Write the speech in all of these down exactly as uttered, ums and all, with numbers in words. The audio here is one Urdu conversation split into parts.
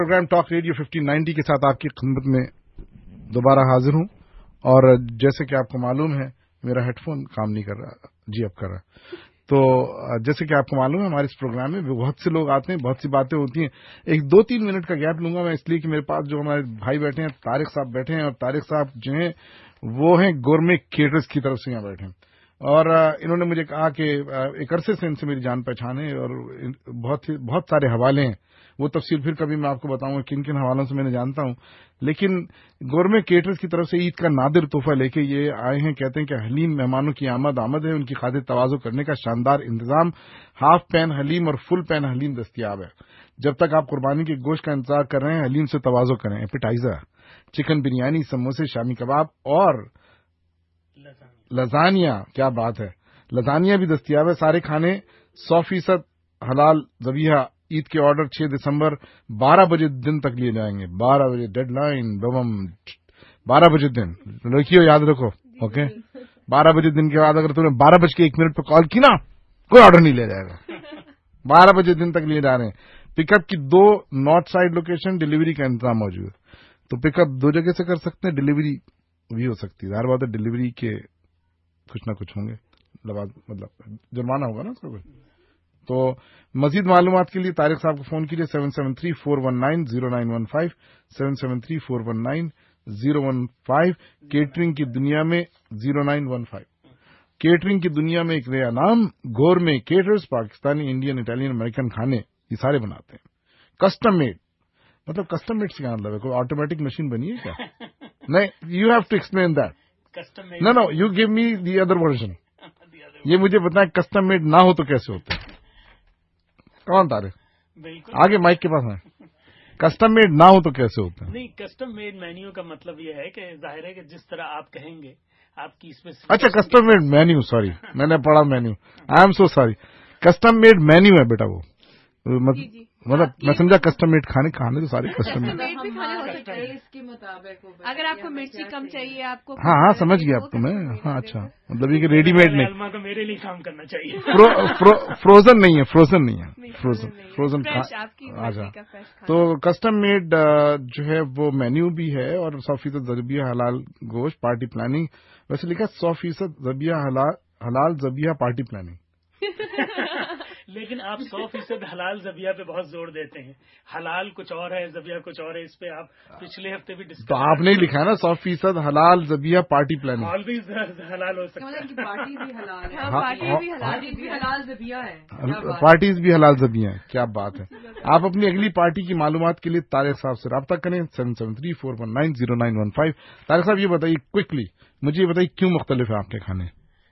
Programme talk radio fifteen ninety کے ساتھ آپ کی خدمت میں دوبارہ حاضر ہوں، اور جیسے کہ آپ کو معلوم ہے میرا ہیڈ فون کام نہیں کر رہا، جی اب کر رہا ہے، تو جیسے کہ آپ کو معلوم ہے ہمارے اس پروگرام میں بہت سے لوگ آتے ہیں، بہت سی باتیں ہوتی ہیں. ایک دو تین منٹ کا گیپ لوں گا میں، اس لیے کہ میرے پاس جو ہمارے بھائی بیٹھے ہیں طارق صاحب بیٹھے ہیں، اور طارق صاحب جو ہیں وہ ہیں گورمے کیٹرز کی طرف سے یہاں بیٹھے ہیں، اور انہوں نے مجھے کہا کہ ایک عرصے سے ان سے میری جان پہچان ہے، اور بہت بہت سارے حوالے ہیں، وہ تفصیل پھر کبھی میں آپ کو بتاؤں گا کن کن حوالوں سے میں نے جانتا ہوں. لیکن گورمے کیٹرز کی طرف سے عید کا نادر تحفہ لے کے یہ آئے ہیں. کہتے ہیں کہ حلیم مہمانوں کی آمد آمد ہے، ان کی خاطر تواضع کرنے کا شاندار انتظام. ہاف پین حلیم اور فل پین حلیم دستیاب ہے. جب تک آپ قربانی کے گوشت کا انتظار کر رہے ہیں، حلیم سے تواضع کریں. ایپیٹائزر، چکن بریانی، سموسے، شامی کباب اور لزانیہ. کیا بات ہے، لزانیہ بھی دستیاب ہے. سارے کھانے سو فیصد حلال ذبیحہ. عید کے آرڈر چھ دسمبر بارہ بجے دن تک لیے جائیں گے. بارہ بجے ڈیڈ لائن، بم بارہ بجے دن رکھیو، یاد رکھو. اوکے، بارہ بجے دن کے بعد اگر تم نے بارہ بج کے ایک منٹ پہ کال کی نا، کوئی آرڈر نہیں لیا جائے گا. بارہ بجے دن تک لیے جا رہے ہیں. پک اپ کی دو نارتھ سائڈ لوکیشن، ڈلیوری کا انتظام موجود ہے. تو پک اپ دو جگہ سے کر سکتے ہیں، ڈلیوری بھی ہو سکتی ہے. ہر بات ہے ڈلیوری کے کچھ نہ کچھ ہوں گے، مطلب جرمانہ ہوگا نا اس کا کوئی. تو مزید معلومات کے لیے طارق صاحب کو فون کیجیے seven seven three four one nine zero nine one five seven seven three four one nine zero one five. Catering کی دنیا میں zero nine one five. Catering کی دنیا میں ایک نیا نام، gourmet caterers. Pakistani, Indian, Italian, American کھانے یہ سارے بناتے ہیں. کسٹم میڈ، مطلب کسٹم میڈ سے کیا مطلب ہے؟ کوئی آٹومیٹک مشین بنی ہے کیا؟ نہیں، you have to explain that. No no you give me the other version. یہ مجھے بتائیں کسٹم میڈ نہ ہو تو کیسے ہوتا ہے؟ کون طارق؟ بالکل آگے مائک کے پاس ہے. کسٹم میڈ نہ ہو تو کیسے ہوتا ہے؟ نہیں، کسٹم میڈ مینیو کا مطلب یہ ہے کہ ظاہر ہے کہ جس طرح آپ کہیں گے آپ کی اس میں. اچھا، کسٹم میڈ مینیو، سوری میں نے پڑھا menu, I am so sorry. Custom made menu ہے بیٹا وہ، مطلب میں سمجھا کسٹم میڈ کھانے کھانے تو سارے کسٹم میڈ کے مطابق. اگر آپ کو مرچی کم چاہیے، آپ کو ہاں ہاں سمجھ گیا آپ کو میں. ہاں اچھا، مطلب یہ کہ ریڈی میڈ نہیں، کو میرے لیے کام کرنا چاہیے. فروزن نہیں ہے، فروزن نہیں ہے، فروزن فروزن اچھا. تو کسٹم میڈ جو ہے وہ مینیو بھی ہے، اور سو فیصد ذبیحہ حلال گوشت. پارٹی پلاننگ ویسے لکھا سو فیصد ذبیحہ حلال ذبیحہ پارٹی پلاننگ. لیکن آپ سو فیصد حلال ذبیحہ پہ بہت زور دیتے ہیں. حلال کچھ اور ہے، ذبیحہ کچھ اور ہے. اس پہ آپ پچھلے ہفتے بھی ڈسکس. تو آپ نے لکھا ہے نا سو فیصد حلال ذبیحہ پارٹی پلاننگ. حال بھی حلال ہو سکتا ہے، پارٹی بھی حلال ہے، پارٹی بھی حلال ذبیحہ ہے، پارٹیز بھی حلال ذبیحہ ہیں. کیا بات ہے. آپ اپنی اگلی پارٹی کی معلومات کے لیے طارق صاحب سے رابطہ کریں seven seven three four one nine zero nine one five. Tariq صاحب یہ بتائیے کوئکلی، مجھے یہ بتائیے کیوں مختلف ہے آپ کے کھانے؟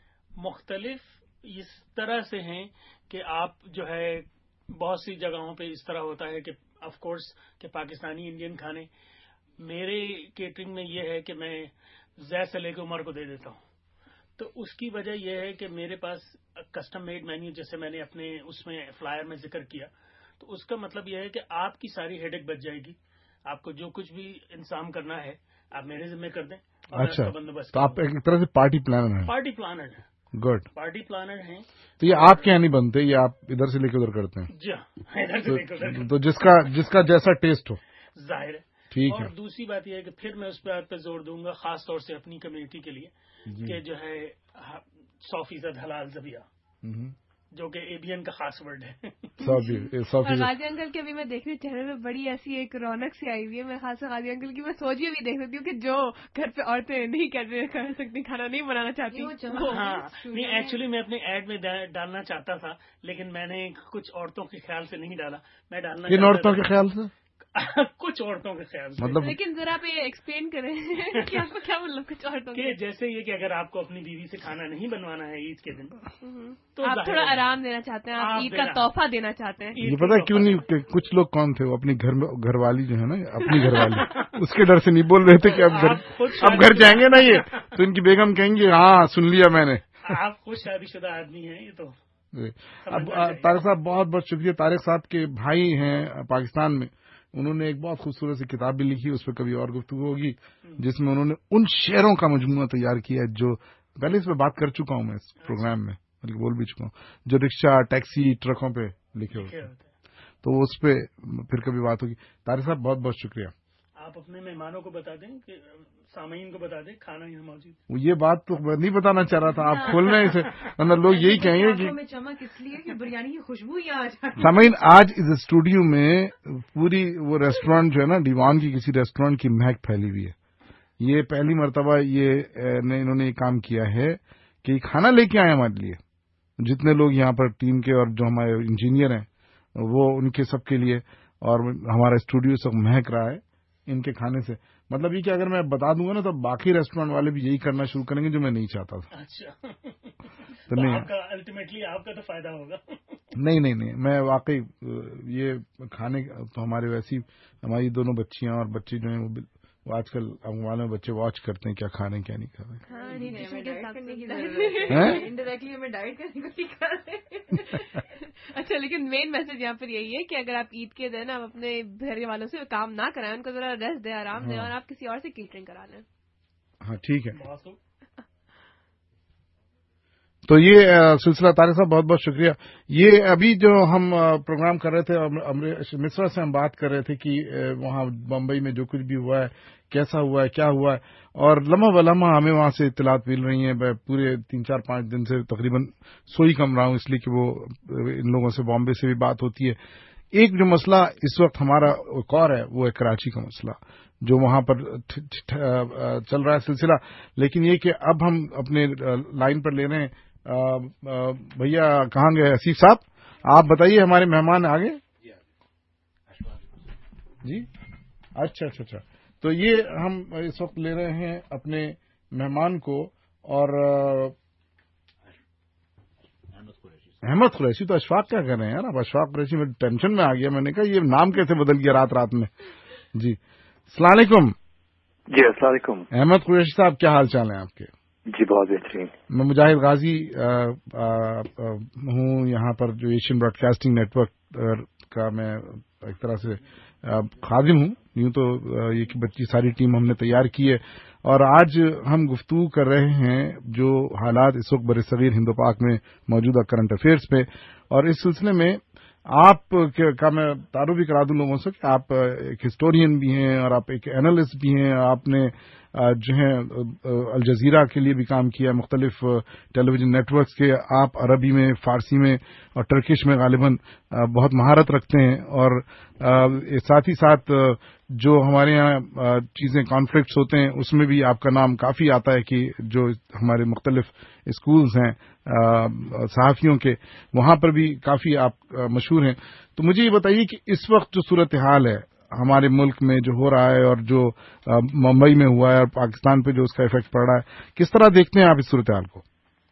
مختلف اس طرح سے ہیں کہ آپ جو ہے بہت سی جگہوں پہ اس طرح ہوتا ہے کہ آف کورس کہ پاکستانی انڈین کھانے. میرے کیٹرنگ میں یہ ہے کہ میں زید سے لے کے عمر کو دے دیتا ہوں. تو اس کی وجہ یہ ہے کہ میرے پاس کسٹم میڈ مینیو، جیسے میں نے اپنے اس میں فلائر میں ذکر کیا، تو اس کا مطلب یہ ہے کہ آپ کی ساری ہیڈک بچ جائے گی. آپ کو جو کچھ بھی انتظام کرنا ہے آپ میرے ذمہ کر دیں. اچھا، تو آپ ایک طرح سے پارٹی پلانر ہیں. پارٹی پلانر ہے. گڈ. پارٹی پلانر ہیں. تو یہ آپ کے یہاں نہیں بنتے، یہ آپ ادھر سے لے کے ادھر کرتے ہیں؟ جی ہاں، ادھر سے لے کے ادھر. تو جس کا جس کا جیسا ٹیسٹ ہو، ظاہر ہے. ٹھیک ہے. اور دوسری بات یہ ہے کہ پھر میں اس بات پہ زور دوں گا خاص طور سے اپنی کمیونٹی کے لیے کہ جو ہے سو فیصد حلال ذبیحہ، جو کہ اے بی این کا خاص ورڈ ہے. غازی انکل کے بھی میں دیکھ رہی ہوں چہرے پہ بڑی ایسی ایک رونق سی آئی ہوئی ہے. میں خاص غازی انکل کی میں سوچ یہ بھی دیکھ سکتی ہوں کہ جو گھر پہ عورتیں نہیں کر سکتی، کھانا نہیں بنانا چاہتی. ہاں نہیں، ایکچولی میں اپنے ایڈ میں ڈالنا چاہتا تھا لیکن میں نے کچھ عورتوں کے خیال سے نہیں ڈالا. میں ڈالنا کن عورتوں کے خیال سے؟ کچھ عورتوں کے خیال سے. مطلب لیکن ذرا آپ یہ ایکسپلین کریں کہ آپ کو کیا مطلب کچھ عورتوں کے؟ جیسے یہ کہ اگر آپ کو اپنی بیوی سے کھانا نہیں بنوانا ہے عید کے دن، تو آپ تھوڑا آرام دینا چاہتے ہیں، آپ عید کا تحفہ دینا چاہتے ہیں. یہ پتا کیوں نہیں کہ کچھ لوگ کون تھے، وہ اپنی گھر گھر والی جو ہے نا، اپنی گھر والی اس کے ڈر سے نہیں بول رہے تھے کہ اب گھر اب گھر جائیں گے نا یہ تو ان کی بیگم کہیں گے ہاں سن لیا میں نے. آپ خود شادی شدہ آدمی ہیں یہ تو. اب طارق صاحب بہت بہت شکریہ. طارق صاحب کے بھائی ہیں پاکستان میں، انہوں نے ایک بہت خوبصورت سی کتاب بھی لکھی، اس پہ کبھی اور گفتگو ہوگی، جس میں انہوں نے ان شعروں کا مجموعہ تیار کیا ہے جو پہلے اس پہ بات کر چکا ہوں میں اس پروگرام میں، بلکہ بول بھی چکا ہوں، جو رکشہ، ٹیکسی، ٹرکوں پہ لکھے ہوتے ہیں. تو اس پہ پھر کبھی بات ہوگی. طارق صاحب بہت بہت شکریہ. آپ اپنے مہمانوں کو بتا دیں کہ سامعین کو بتا دیں کھانا یہاں موجود. یہ بات تو میں نہیں بتانا چاہ رہا تھا, آپ کھول رہے ہیں اسے, ورنہ لوگ یہی کہیں گے کہ چمک اس لیے کہ بریانی کی خوشبو ہی آ جائے. سامعین آج اس اسٹوڈیو میں پوری وہ ریسٹورینٹ جو ہے نا ڈیوان کی کسی ریسٹورینٹ کی مہک پھیلی ہوئی ہے. یہ پہلی مرتبہ یہ انہوں نے یہ کام کیا ہے کہ یہ کھانا لے کے آئے ہمارے لیے, جتنے لوگ یہاں پر ٹیم کے اور جو ہمارے انجینئر ہیں وہ ان کے سب کے لیے, اور ہمارا اسٹوڈیو سب مہک رہا ہے ان کے کھانے سے. مطلب یہ کہ اگر میں بتا دوں گا نا تو باقی ریسٹورینٹ والے بھی یہی کرنا شروع کریں گے جو میں نہیں چاہتا تھا. اچھا, تو نہیں الٹیمیٹلی آپ کا تو فائدہ ہوگا. نہیں نہیں نہیں میں واقعی یہ کھانے تو ہمارے ویسی ہماری دونوں بچیاں اور بچے جو ہیں وہ آج کل والوں میں بچے واچ کرتے ہیں کیا کھا رہے ہیں کیا نہیں کھا رہے ہیں. اچھا, لیکن مین میسج یہاں پر یہی ہے کہ اگر آپ عید کے دن آپ اپنے گھر والوں سے کام نہ کرائیں, ان کو ذرا ریسٹ دیں, آرام دیں, اور آپ کسی اور سے کیٹرنگ کرا لیں. ہاں ٹھیک ہے. تو یہ سلسلہ طارق صاحب بہت بہت شکریہ. یہ ابھی جو ہم پروگرام کر رہے تھے مصر سے ہم بات کر رہے تھے کہ وہاں بمبئی میں جو کچھ بھی ہوا ہے کیسا ہوا ہے کیا ہوا ہے, اور لمحہ بلمحہ ہمیں وہاں سے اطلاعات مل رہی ہیں. میں پورے تین چار پانچ دن سے تقریباً سوئی کم رہا ہوں اس لیے کہ وہ ان لوگوں سے بامبے سے بھی بات ہوتی ہے. ایک جو مسئلہ اس وقت ہمارا ایک اور ہے وہ ہے کراچی کا مسئلہ جو وہاں پر چل رہا ہے سلسلہ. لیکن یہ کہ اب ہم اپنے لائن پر لے رہے ہیں بھیا, کہاں گئے حسیف صاحب, آپ بتائیے ہمارے مہمان آگے. جی اچھا اچھا اچھا. تو یہ ہم اس وقت لے رہے ہیں اپنے مہمان کو, اور احمد قریشی. تو اشفاق کیا کر رہے ہیں یار, اب اشفاق قریشی میں ٹینشن میں آ گیا. میں نے کہا یہ نام کیسے بدل گیا رات رات میں. جی السلام علیکم. جی السلام علیکم. احمد قریشی صاحب کیا حال چال ہیں آپ کے؟ جی بہت بہترین. میں مجاہد غازی ہوں, یہاں پر جو Asian broadcasting network کا میں ایک طرح سے خادم ہوں. یوں تو یہ کہ بچی ساری ٹیم ہم نے تیار کی ہے, اور آج ہم گفتگو کر رہے ہیں جو حالات اس وقت برصغیر ہند و پاک میں موجودہ کرنٹ افیئرس پہ. اور اس سلسلے میں آپ کا میں تعارف بھی کرا دوں لوگوں سے کہ آپ ایک ہسٹورین بھی ہیں اور آپ ایک اینالسٹ بھی ہیں. آپ نے جو ہے الجزیرہ کے لیے بھی کام کیا, مختلف ٹیلی ویژن نیٹ ورکس کے. آپ عربی میں, فارسی میں اور ٹرکش میں غالباً بہت مہارت رکھتے ہیں, اور ساتھ ہی ساتھ جو ہمارے یہاں چیزیں کانفلکٹس ہوتے ہیں اس میں بھی آپ کا نام کافی آتا ہے کہ جو ہمارے مختلف اسکولز ہیں صحافیوں کے, وہاں پر بھی کافی آپ مشہور ہیں. تو مجھے یہ بتائیے کہ اس وقت جو صورتحال ہے ہمارے ملک میں جو ہو رہا ہے, اور جو ممبئی میں ہوا ہے اور پاکستان پہ جو اس کا افیکٹ پڑ رہا ہے, کس طرح دیکھتے ہیں آپ اس صورتحال کو؟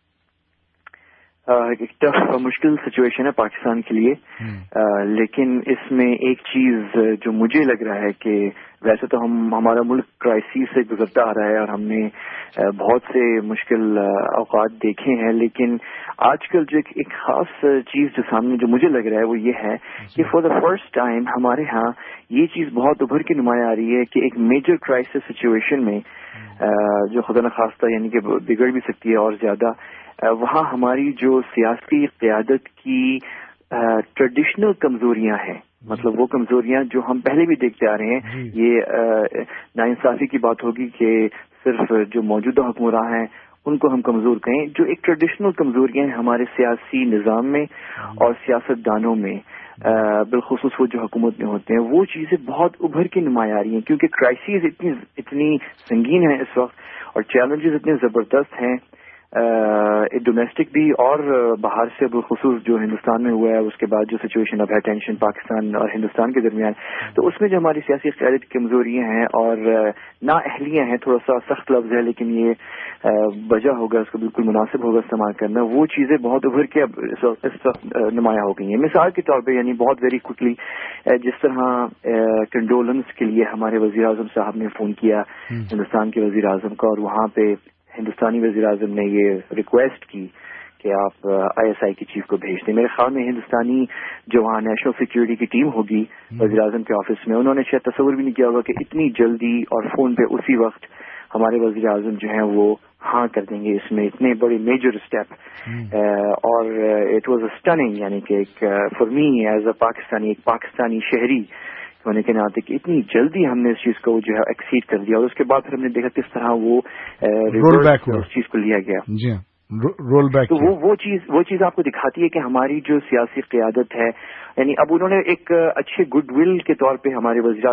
ایک ٹف مشکل سچویشن ہے پاکستان کے لیے, لیکن اس میں ایک چیز جو مجھے لگ رہا ہے کہ ویسے تو ہم ہمارا ملک کرائسس سے گزرتا آ رہا ہے اور ہم نے بہت سے مشکل اوقات دیکھے ہیں, لیکن آج کل جو ایک خاص چیز جو سامنے جو مجھے لگ رہا ہے وہ یہ ہے کہ فار دا فرسٹ ٹائم ہمارے ہاں یہ چیز بہت ابھر کے نمایاں آ رہی ہے کہ ایک میجر کرائسس سچویشن میں جو خدا نخواستہ یعنی کہ بگڑ بھی سکتی ہے اور زیادہ, وہاں ہماری جو سیاسی قیادت کی ٹریڈیشنل کمزوریاں ہیں, مطلب وہ کمزوریاں جو ہم پہلے بھی دیکھتے آ رہے ہیں, یہ ناانصافی کی بات ہوگی کہ صرف جو موجودہ حکمراں ہیں ان کو ہم کمزور کہیں. جو ایک ٹریڈیشنل کمزوریاں ہیں ہمارے سیاسی نظام میں اور سیاست دانوں میں, بالخصوص وہ جو حکومت میں ہوتے ہیں, وہ چیزیں بہت ابھر کے نمایاں آ رہی ہیں کیونکہ کرائسس اتنی اتنی سنگین ہے اس وقت اور چیلنجز اتنے زبردست ہیں ڈومیسٹک بھی اور باہر سے بالخصوص جو ہندوستان میں ہوا ہے اس کے بعد جو سچویشن اب ہے ٹینشن پاکستان اور ہندوستان کے درمیان, تو اس میں جو ہماری سیاسی قیادت کی کمزوریاں ہیں اور نااہلیاں ہیں, تھوڑا سا سخت لفظ ہے لیکن یہ وجہ ہوگا اس کو بالکل مناسب ہوگا استعمال کرنا, وہ چیزیں بہت ابھر کے اب اس وقت نمایاں ہو گئی ہیں. مثال کے طور پہ یعنی بہت ویری کوئکلی جس طرح کنڈولنس کے لیے ہمارے وزیر اعظم صاحب نے فون کیا ہندوستان کے وزیر اعظم کا, اور وہاں پہ ہندوستانی وزیر اعظم نے یہ ریکویسٹ کی کہ آپ آئی ایس آئی کی چیف کو بھیج دیں. میرے خیال میں ہندوستانی جو وہاں نیشنل سیکیورٹی کی ٹیم ہوگی وزیر اعظم کے آفس میں, انہوں نے شاید تصور بھی نہیں کیا ہوگا کہ اتنی جلدی اور فون پہ اسی وقت ہمارے وزیر اعظم جو ہیں وہ ہاں کر دیں گے اس میں اتنے بڑے میجر اسٹیپ. اور اٹ واز اے اسٹننگ, یعنی کہ ایک for me as a Pakistani, ایک پاکستانی شہری ہونے کے ناطے کہ اتنی جلدی ہم نے اس چیز کو جو ہے ایکسیڈ کر دیا, اور اس کے بعد پھر ہم نے دیکھا کس طرح وہ اس چیز کو لیا گیا. جی رول بیک. تو وہ وہ چیز وہ چیز آپ کو دکھاتی ہے کہ ہماری جو سیاسی قیادت ہے, یعنی اب انہوں نے ایک اچھے گڈ ول کے طور پہ ہمارے وزیر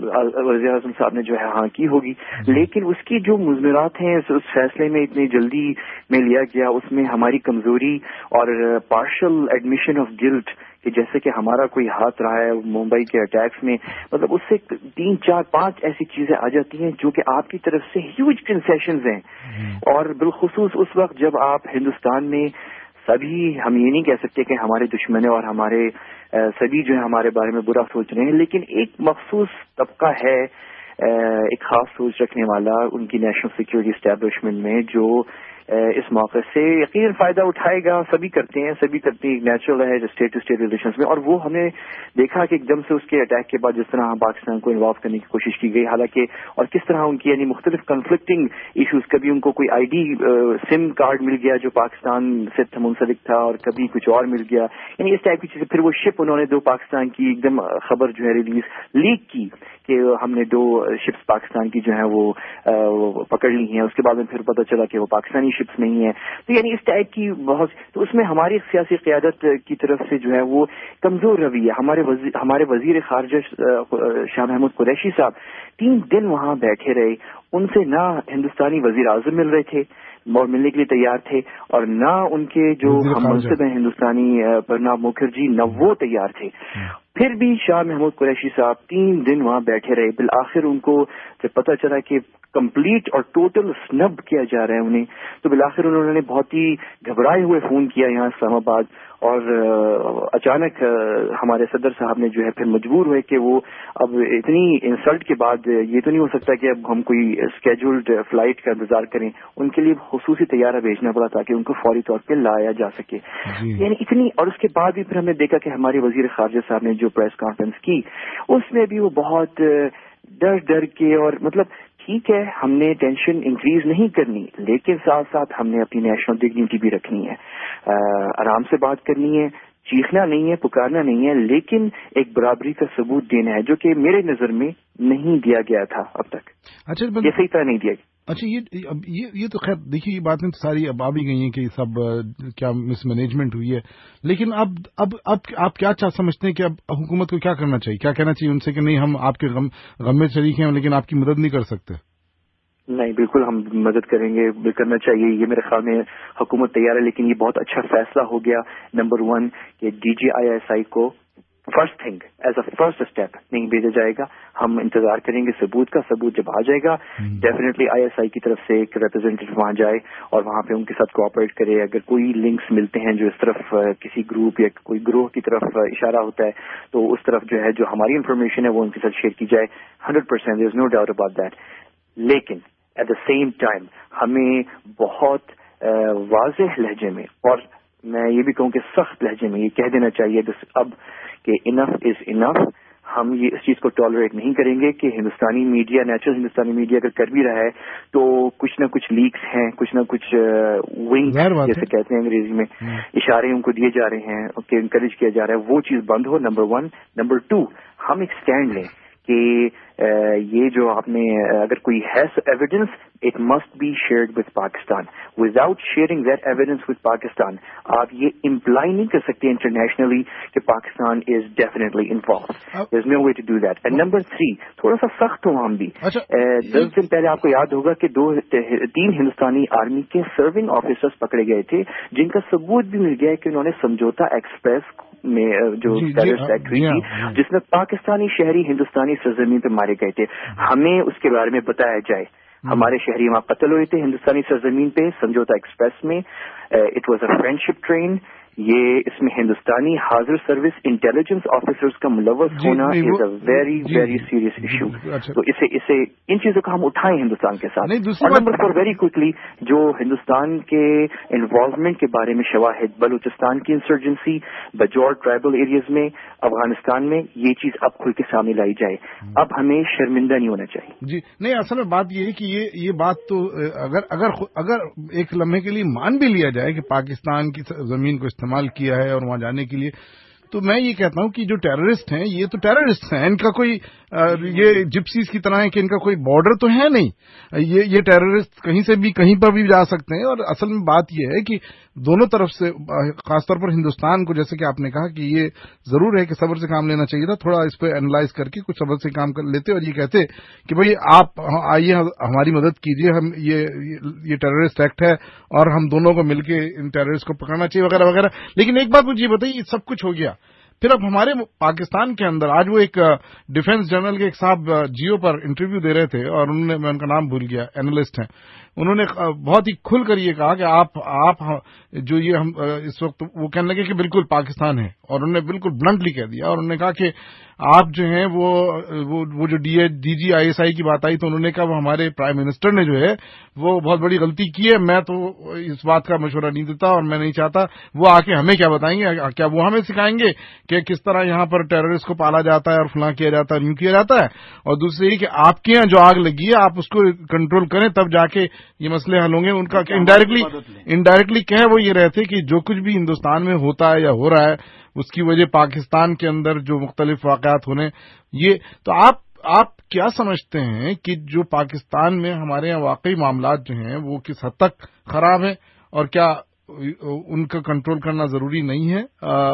اعظم صاحب نے جو ہے ہاں کی ہوگی, لیکن اس کی جو مضمرات ہیں اس فیصلے میں اتنی جلدی میں لیا گیا, اس میں ہماری کمزوری اور پارشل ایڈمیشن آف گلٹ کہ جیسے کہ ہمارا کوئی ہاتھ رہا ہے ممبئی کے اٹیکس میں, مطلب اس سے تین چار پانچ ایسی چیزیں آ جاتی ہیں جو کہ آپ کی طرف سے ہیوج کنسیشنز ہیں. اور بالخصوص اس وقت جب آپ ہندوستان میں سبھی, ہم یہ نہیں کہہ سکتے کہ ہمارے دشمن اور ہمارے سبھی جو ہے ہمارے بارے میں برا سوچ رہے ہیں, لیکن ایک مخصوص طبقہ ہے ایک خاص سوچ رکھنے والا ان کی نیشنل سیکورٹی اسٹیبلشمنٹ میں, جو اس موقع سے یقیناً فائدہ اٹھائے گا. سبھی کرتے ہیں سبھی کرتے ہیں نیچرل ہے اسٹیٹ ٹو اسٹیٹ ریلیشنز میں, اور وہ ہم نے دیکھا کہ ایک دم سے اس کے اٹیک کے بعد جس طرح پاکستان کو انوالو کرنے کی کوشش کی گئی, حالانکہ اور کس طرح ان کی یعنی مختلف کنفلکٹنگ ایشوز, کبھی ان کو کوئی آئی ڈی سم کارڈ مل گیا جو پاکستان سے منسلک تھا اور کبھی کچھ اور مل گیا, یعنی اس ٹائپ کی چیزیں. پھر وہ شپ انہوں نے دو پاکستان کی ایک دم خبر جو ہے ریلیز لیک کی کہ ہم نے دو شپس پاکستان کی جو ہیں وہ پکڑ لی ہیں, اس کے بعد میں پھر پتہ چلا کہ وہ پاکستانی شپس نہیں ہیں. تو یعنی اس ٹائپ کی بہت, تو اس میں ہماری سیاسی قیادت کی طرف سے جو ہے وہ کمزور روی ہے. ہمارے وزیر ہمارے وزیر خارجہ شاہ محمود قریشی صاحب تین دن وہاں بیٹھے رہے, ان سے نہ ہندوستانی وزیر اعظم مل رہے تھے اور ملنے کے لیے تیار تھے, اور نہ ان کے جو ہم منصب ہیں ہندوستانی پرناب مکھرجی نہ وہ تیار تھے. پھر بھی شاہ محمود قریشی صاحب تین دن وہاں بیٹھے رہے. بالآخر ان کو جب پتہ چلا کہ کمپلیٹ اور ٹوٹل سنب کیا جا رہا ہے انہیں, تو بالآخر انہوں نے بہت ہی گھبرائے ہوئے فون کیا یہاں اسلام آباد, اور اچانک ہمارے صدر صاحب نے جو ہے پھر مجبور ہوئے کہ وہ اب اتنی انسلٹ کے بعد یہ تو نہیں ہو سکتا کہ اب ہم کوئی اسکیجولڈ فلائٹ کا انتظار کریں, ان کے لیے خصوصی طیارہ بھیجنا پڑا تاکہ ان کو فوری طور پہ لایا جا سکے. یعنی اتنی, اور اس کے بعد بھی پھر ہم نے دیکھا کہ ہمارے وزیر خارجہ صاحب نے جو پریس کانفرنس کی اس میں بھی وہ بہت ڈر ڈر کے, اور مطلب ٹھیک ہے ہم نے ٹینشن انکریز نہیں کرنی, لیکن ساتھ ساتھ ہم نے اپنی نیشنل ڈگنیٹی بھی رکھنی ہے, آرام سے بات کرنی ہے, چیخنا نہیں ہے, پکارنا نہیں ہے, لیکن ایک برابری کا ثبوت دینا ہے جو کہ میرے نظر میں نہیں دیا گیا تھا اب تک. اچھا یہ صحیح طرح نہیں دیا گیا. اچھا یہ یہ یہ تو خیر دیکھیے یہ باتیں تو ساری اب آ بھی گئی ہیں کہ سب کیا مس مینجمنٹ ہوئی ہے, لیکن اب اب اب آپ کیا چاہ سمجھتے ہیں کہ اب حکومت کو کیا کرنا چاہیے, کیا کہنا چاہیے ان سے کہ نہیں ہم آپ کے غم غم میں شریک ہیں لیکن آپ کی مدد نہیں کر سکتے؟ نہیں بالکل ہم مدد کریں گے, کرنا چاہیے, یہ میرے خیال میں حکومت تیار ہے. لیکن یہ بہت اچھا فیصلہ ہو گیا نمبر ون کہ D G I S I کو first thing as a first step نہیں بھیجا جائے گا. ہم انتظار کریں گے ثبوت کا, ثبوت جب آ جائے گا ڈیفینیٹلی آئی ایس آئی کی طرف سے ایک ریپرزینٹیو وہاں جائے اور وہاں پہ ان کے ساتھ کوآپریٹ کرے. اگر کوئی لنکس ملتے ہیں جو اس طرف کسی گروپ یا کوئی گروہ کی طرف اشارہ ہوتا ہے تو اس طرف جو ہے جو ہماری انفارمیشن ہے وہ ان کے ساتھ شیئر کی جائے. Hundred percent there is no doubt about that. لیکن ایٹ دا سیم ٹائم ہمیں بہت واضح لہجے میں اور میں یہ بھی کہوں کہ سخت لہجے میں یہ کہہ دینا چاہیے اب کہ انف از انف. ہم یہ اس چیز کو ٹالریٹ نہیں کریں گے کہ ہندوستانی میڈیا, نیچرل ہندوستانی میڈیا اگر کر بھی رہا ہے تو کچھ نہ کچھ لیکس ہیں, کچھ نہ کچھ ونگ جیسے کہتے ہیں انگریزی میں, اشارے ان کو دیے جا رہے ہیں کہ انکریج کیا جا رہا ہے, وہ چیز بند ہو. Number one. نمبر ٹو, ہم ایک اسٹینڈ لیں کہ یہ جو آپ نے اگر کوئی has evidence it must be shared with Pakistan. Without sharing that evidence with Pakistan آپ یہ امپلائی نہیں کر سکتے انٹرنیشنلی کہ Pakistan is definitely involved. There is no way to do that. And number three, تھوڑا سا سخت ہوں ہم بھی. دس دن پہلے آپ کو یاد ہوگا کہ دو تین ہندوستانی آرمی کے سرونگ آفیسرز پکڑے گئے تھے جن کا ثبوت بھی مل گیا کہ انہوں نے سمجھوتا ایکسپریس میں جو ٹیررسٹ ایکٹ ہوئی تھی جس میں پاکستانی شہری ہندوستانی سرزمین پہ مارے گئے تھے, ہمیں اس کے بارے میں بتایا جائے. ہمارے شہری وہاں قتل ہوئے تھے ہندوستانی سرزمین پہ سمجھوتا ایکسپریس میں. It was a friendship train. یہ اس میں ہندوستانی حاضر سروس انٹیلیجنس آفیسرز کا ملوث ہونا is a very very serious issue. تو اسے اسے ان چیزوں کو ہم اٹھائیں ہندوستان کے ساتھ. اور نمبر فور ویری کوئکلی جو ہندوستان کے انوالومنٹ کے بارے میں شواہد بلوچستان کی انسرجنسی بجور ٹرائبل ایریاز میں افغانستان میں یہ چیز اب کھل کے سامنے لائی جائے. اب ہمیں شرمندہ نہیں ہونا چاہیے. جی نہیں, اصل میں بات یہ ہے کہ یہ یہ بات تو اگر اگر اگر ایک لمحے کے لیے مان بھی لیا جائے کہ پاکستان کی زمین کو استعمال کیا ہے اور وہاں جانے کے لیے, تو میں یہ کہتا ہوں کہ جو ٹیررسٹ ہیں یہ تو ٹیررسٹ ہیں, ان کا کوئی یہ جپسیز کی طرح ہے کہ ان کا کوئی بارڈر تو ہے نہیں. یہ یہ ٹیررسٹ کہیں سے بھی کہیں پر بھی جا سکتے ہیں. اور اصل میں بات یہ ہے کہ دونوں طرف سے, خاص طور پر ہندوستان کو, جیسے کہ آپ نے کہا کہ یہ ضرور ہے کہ صبر سے کام لینا چاہیے تھا, تھوڑا اس پہ اینالائز کر کے کچھ صبر سے کام کر لیتے اور یہ کہتے کہ بھئی آپ آئیے ہماری مدد کیجیے, ہم یہ یہ ٹیررسٹ ایکٹ ہے اور ہم دونوں کو مل کے ان ٹیررسٹ کو پکڑنا چاہیے وغیرہ وغیرہ. لیکن ایک بات مجھے یہ بتائیے, یہ سب کچھ ہو گیا, پھر اب ہمارے پاکستان کے اندر آج وہ ایک ڈیفنس جنرل کے ایک صاحب جیو پر انٹرویو دے رہے تھے اور انہوں نے, میں ان کا نام بھول گیا, اینالسٹ ہیں, انہوں نے بہت ہی کھل کر یہ کہا کہ آپ آپ جو یہ ہم اس وقت وہ کہنے لگے کہ بالکل پاکستان ہے, اور انہوں نے بالکل بلنٹلی کہہ دیا, اور انہوں نے کہا کہ آپ جو ہیں وہ وہ جو D D G I S I کی بات آئی تو انہوں نے کہا وہ ہمارے پرائم منسٹر نے جو ہے وہ بہت بڑی غلطی کی ہے, میں تو اس بات کا مشورہ نہیں دیتا اور میں نہیں چاہتا, وہ آ کے ہمیں کیا بتائیں گے, کیا وہ ہمیں سکھائیں گے کہ کس طرح یہاں پر ٹیررسٹ کو پالا جاتا ہے اور فلاں کیا جاتا ہے اور یوں کیا جاتا ہے. اور دوسری یہ کہ آپ کے یہاں جو آگ لگی ہے آپ اس کو کنٹرول کریں تب جا کے یہ مسئلے حل ہوں گے. ان کا انڈائریکٹلی انڈائریکٹلی کہہ وہ یہ رہے تھے کہ جو کچھ بھی ہندوستان میں ہوتا ہے یا ہو رہا ہے اس کی وجہ پاکستان کے اندر جو مختلف واقعات ہونے, یہ تو آپ آپ کیا سمجھتے ہیں کہ جو پاکستان میں ہمارے یہاں واقعی معاملات جو ہیں وہ کس حد تک خراب ہیں, اور کیا ان کا کنٹرول کرنا ضروری نہیں ہے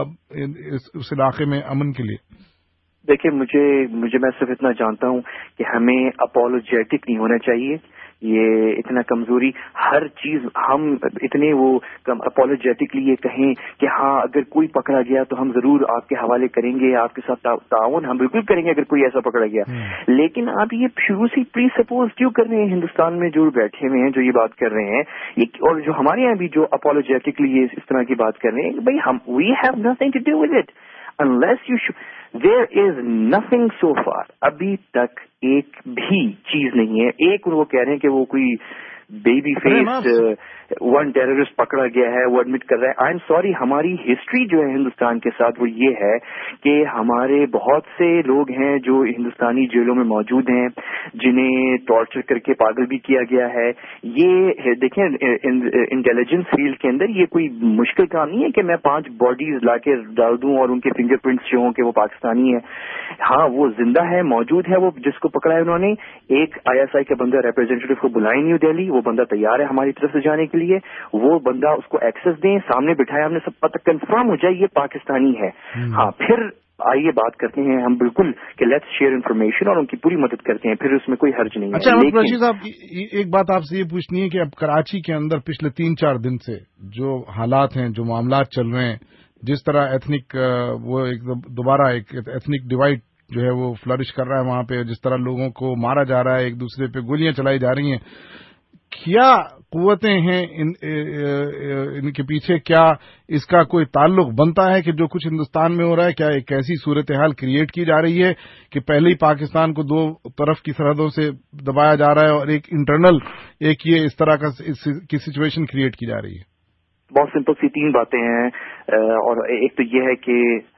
اس علاقے میں امن کے لیے؟ دیکھیں, مجھے مجھے میں صرف اتنا جانتا ہوں کہ ہمیں اپولوجیٹک نہیں ہونا چاہیے. یہ اتنا کمزوری ہر چیز ہم اتنے وہ اپولوجیٹکلی یہ کہیں کہ ہاں اگر کوئی پکڑا گیا تو ہم ضرور آپ کے حوالے کریں گے, آپ کے ساتھ تعاون ہم بالکل کریں گے اگر کوئی ایسا پکڑا گیا. لیکن آپ یہ شروع سے پری سپوز کیوں کر رہے ہیں ہندوستان میں جو بیٹھے ہوئے ہیں جو یہ بات کر رہے ہیں, یہ اور جو ہمارے یہاں بھی جو اپولوجیٹکلی یہ اس طرح کی بات کر رہے ہیں, بھائی ہم we have nothing to do with it unless you should. There is nothing so far. ابھی تک ایک بھی چیز نہیں ہے. ایک وہ کہہ رہے ہیں کہ وہ کوئی بیبی فیس ون ٹیررسٹ پکڑا گیا ہے, وہ ایڈمٹ کر رہا ہے. آئی ایم سوری, ہماری ہسٹری جو ہے ہندوستان کے ساتھ وہ یہ ہے کہ ہمارے بہت سے لوگ ہیں جو ہندوستانی جیلوں میں موجود ہیں جنہیں ٹارچر کر کے پاگل بھی کیا گیا ہے. یہ دیکھیں انٹیلیجنس فیلڈ کے اندر یہ کوئی مشکل کام نہیں ہے کہ میں پانچ باڈیز لا کے ڈال دوں اور ان کے فنگر پرنٹس جو ہوں کہ وہ پاکستانی ہے. ہاں وہ زندہ ہے, موجود ہے, وہ جس کو پکڑا ہے انہوں نے. ایک آئی ایس آئی کا بندہ ریپرزینٹیو کو بلائے نیو دہلی, وہ بندہ تیار ہے ہماری طرف سے جانے کے لیے. وہ بندہ اس کو ایکسس دیں, سامنے بٹھایا, ہم نے سب پتہ کنفرم ہو جائے یہ پاکستانی ہے. ہاں پھر آئیے بات کرتے ہیں ہم بالکل کہ لیٹس شیئر انفارمیشن اور ان کی پوری مدد کرتے ہیں, پھر اس میں کوئی حرج نہیں ہے. اچھا رشید صاحب, ایک بات آپ سے یہ پوچھنی ہے کہ اب کراچی کے اندر پچھلے تین چار دن سے جو حالات ہیں, جو معاملات چل رہے ہیں, جس طرح ایتھنک وہ ایک دوبارہ ایک ایتھنک ڈیوائڈ جو ہے وہ فلرش کر رہا ہے وہاں پہ, جس طرح لوگوں کو مارا جا رہا ہے, ایک دوسرے پہ گولیاں چلائی جا رہی ہیں, کیا قوتیں ہیں ان, ان کے پیچھے؟ کیا اس کا کوئی تعلق بنتا ہے کہ جو کچھ ہندوستان میں ہو رہا ہے, کیا ایک ایسی صورتحال کریٹ کی جا رہی ہے کہ پہلے ہی پاکستان کو دو طرف کی سرحدوں سے دبایا جا رہا ہے اور ایک انٹرنل ایک یہ اس طرح کا کی سچویشن کریٹ کی جا رہی ہے؟ بہت سمپل سی تین باتیں ہیں, اور ایک تو یہ ہے کہ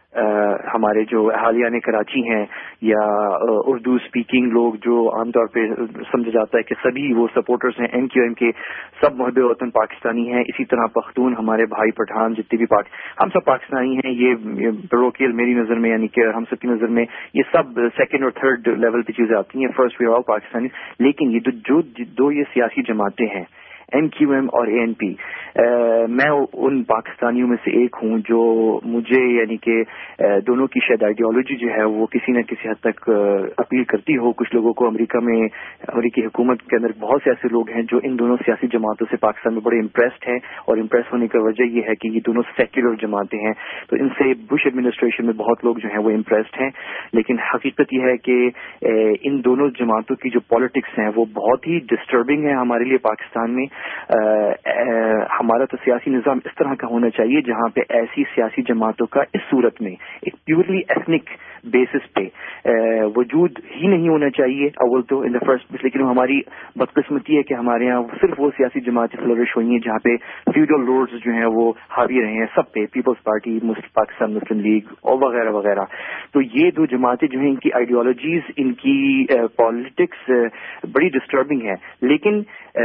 ہمارے جو اہالیان کراچی ہیں یا اردو اسپیکنگ لوگ جو عام طور پہ سمجھا جاتا ہے کہ سبھی وہ سپورٹرز ہیں ایم کیو ایم کے, سب محب وطن پاکستانی ہیں. اسی طرح پختون ہمارے بھائی پٹھان جتنے بھی پاک ہم سب پاکستانی ہیں. یہ پروکیل میری نظر میں یعنی کہ ہم سب کی نظر میں یہ سب سیکنڈ اور تھرڈ لیول پہ چیزیں آتی ہیں. First we all Pakistani. لیکن یہ جو دو یہ سیاسی جماعتیں ہیں ایم کیو ایم اور اے این پی, میں ان پاکستانیوں میں سے ایک ہوں جو مجھے یعنی کہ دونوں کی شاید آئیڈیالوجی جو ہے وہ کسی نہ کسی حد تک اپیل کرتی ہو کچھ لوگوں کو. امریکہ میں امریکی حکومت کے اندر بہت سے ایسے لوگ ہیں جو ان دونوں سیاسی جماعتوں سے پاکستان میں بڑے امپریسڈ ہیں, اور امپریس ہونے کی وجہ یہ ہے کہ یہ دونوں سیکولر جماعتیں ہیں, تو ان سے بش ایڈمنسٹریشن میں بہت لوگ جو ہیں وہ امپریسڈ ہیں. لیکن حقیقت یہ ہے کہ ان دونوں جماعتوں کی جو پالیٹکس ہیں وہ بہت ہی ڈسٹربنگ ہے ہمارے لیے پاکستان میں. ہمارا تو سیاسی نظام اس طرح کا ہونا چاہیے جہاں پہ ایسی سیاسی جماعتوں کا اس صورت میں ایک پیورلی ایتھنک بیسس پہ وجود ہی نہیں ہونا چاہیے اول تو ان دا فرسٹ پلیس. لیکن ہماری بدقسمتی ہے کہ ہمارے یہاں صرف وہ سیاسی جماعتیں فلورش ہوئی ہیں جہاں پہ فیوڈل لارڈز جو ہیں وہ حاوی رہے ہیں سب پہ, پیپلز پارٹی, پاکستان مسلم لیگ اور وغیرہ وغیرہ. تو یہ دو جماعتیں جو ہیں ان کی آئیڈیالوجیز, ان کی پالیٹکس بڑی ڈسٹربنگ ہے. لیکن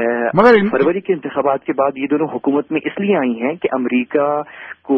فروری کے انتخابات کے بعد یہ دونوں حکومت میں اس لیے آئی ہیں کہ امریکہ کو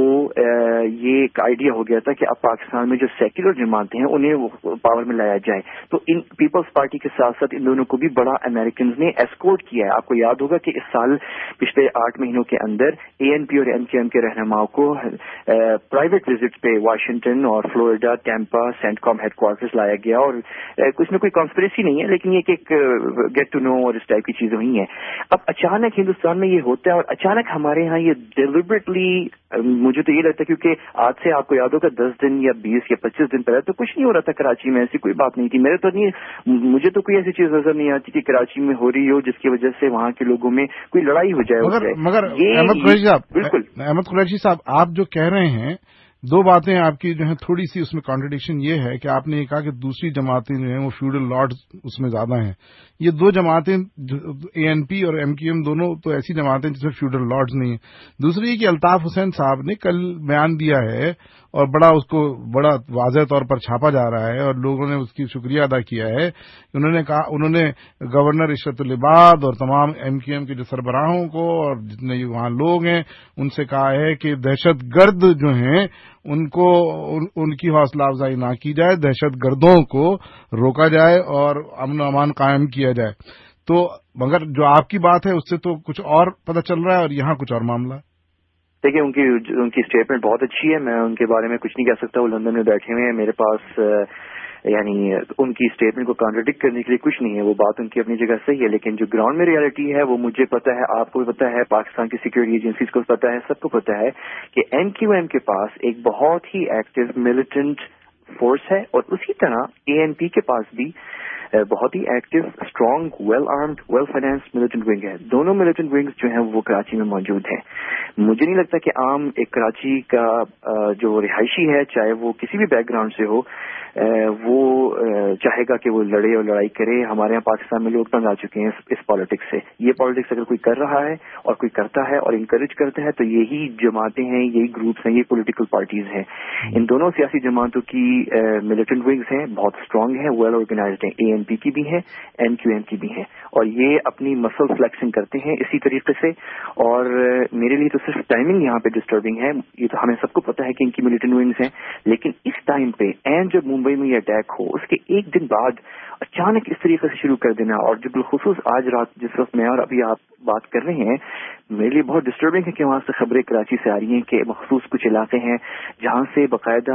یہ ایک آئیڈیا ہو گیا تھا کہ اب پاکستان میں جو سیکولر جماعتیں ہیں انہیں پاور میں لایا جائے. تو ان پیپلز پارٹی کے ساتھ ساتھ ان دونوں کو بھی بڑا امریکنز نے ایسکورٹ کیا ہے. آپ کو یاد ہوگا کہ اس سال پچھلے آٹھ مہینوں کے اندر اے این پی اور ایم کیو ایم کے رہنماؤں کو پرائیویٹ وزٹ پہ واشنگٹن اور Florida, Tampa, CENTCOM headquarters لایا گیا. اور کچھ میں کوئی کانسپریسی نہیں ہے لیکن یہ ایک گیٹ ٹو نو اور اس ٹائپ کی چیزیں ہوئی ہیں. اب اچانک ہندوستان میں یہ ہوتا ہے اور اچانک ہمارے ہاں یہ ڈیلیبریٹلی, مجھے تو یہ لگتا ہے کیونکہ آج سے آپ کو یاد ہوگا دس دن یا بیس یا پچیس دن پہلے تو کچھ نہیں ہو رہا تھا کراچی میں, ایسی کوئی بات نہیں تھی. میرے تو نہیں, مجھے تو کوئی ایسی چیز نظر نہیں آتی کہ کراچی میں ہو رہی ہو جس کی وجہ سے وہاں کے لوگوں میں کوئی لڑائی ہو جائے. مگر مگر احمد قریشی صاحب, بالکل احمد قریشی صاحب آپ جو کہہ رہے ہیں دو باتیں آپ کی جو ہیں تھوڑی سی اس میں کانٹرڈکشن یہ ہے کہ آپ نے یہ کہا کہ دوسری جماعتیں جو ہیں وہ فیوڈل لارڈز اس میں زیادہ ہیں. یہ دو جماعتیں اے این پی اور ایم کیو ایم دونوں تو ایسی جماعتیں جس میں فیوڈل لارڈز نہیں ہیں. دوسری یہ کہ الطاف حسین صاحب نے کل بیان دیا ہے اور بڑا اس کو بڑا واضح طور پر چھاپا جا رہا ہے اور لوگوں نے اس کی شکریہ ادا کیا ہے. انہوں نے کہا, انہوں نے گورنر عشرت العباد اور تمام ایم کیو ایم کے جو سربراہوں کو اور جتنے وہاں لوگ ہیں ان سے کہا ہے کہ دہشت گرد جو ہیں ان کو ان, ان کی حوصلہ افزائی نہ کی جائے, دہشت گردوں کو روکا جائے اور امن و امان قائم کیا جائے. تو مگر جو آپ کی بات ہے اس سے تو کچھ اور پتہ چل رہا ہے اور یہاں کچھ اور معاملہ. دیکھیں ان کی ان کی اسٹیٹمنٹ بہت اچھی ہے, میں ان کے بارے میں کچھ نہیں کہہ سکتا. وہ لندن میں بیٹھے ہوئے ہیں, میرے پاس یعنی ان کی اسٹیٹمنٹ کو کانٹرڈکٹ کرنے کے لیے کچھ نہیں ہے. وہ بات ان کی اپنی جگہ صحیح ہے, لیکن جو گراؤنڈ میں ریالٹی ہے وہ مجھے پتا ہے, آپ کو بھی پتا ہے, پاکستان کی سیکورٹی ایجنسیز کو پتا ہے, سب کو پتا ہے کہ ایم کیو ایم کے پاس ایک بہت ہی ایکٹیو ملیٹنٹ فورس ہے اور اسی طرح اے این پی کے پاس بھی بہت ہی active, strong, well armed, well financed militant wing ہے. دونوں ملیٹنٹ ونگز جو ہیں وہ کراچی میں موجود ہیں. مجھے نہیں لگتا کہ عام ایک کراچی کا جو رہائشی ہے, چاہے وہ کسی بھی بیک گراؤنڈ سے ہو, وہ چاہے گا کہ وہ لڑے اور لڑائی کرے. ہمارے یہاں پاکستان میں لوگ تنگ آ چکے ہیں اس پالیٹکس سے. یہ پالیٹکس اگر کوئی کر رہا ہے اور کوئی کرتا ہے اور انکریج کرتا ہے تو یہی جماعتیں ہیں, یہی گروپس ہیں, یہ پولیٹیکل پارٹیز ہیں. ان دونوں سیاسی جماعتوں کی ملیٹنٹ ونگز ہیں, بہت اسٹرانگ ہیں, ویل آرگنائزڈ ہیں. اے این پی کی بھی ہیں, ایم کیو ایم کی بھی ہیں, اور یہ اپنی مسل فلیکسنگ کرتے ہیں اسی طریقے سے. اور میرے لیے تو صرف ٹائمنگ یہاں پہ ڈسٹربنگ ہے. یہ تو ہمیں سب کو پتا ہے کہ ان کی ملیٹنٹ ونگز ہیں, لیکن اس ٹائم پہ اینڈ جب ممبئی میں یہ اٹیک ہو اس کے ایک دن بعد اچانک اس طریقے سے شروع کر دینا, اور جو بالخصوص آج رات جس وقت میں اور ابھی آپ بات کر رہے ہیں, میرے لیے بہت ڈسٹربنگ ہے کہ وہاں سے خبریں کراچی سے آ رہی ہیں کہ مخصوص کچھ علاقے ہیں جہاں سے باقاعدہ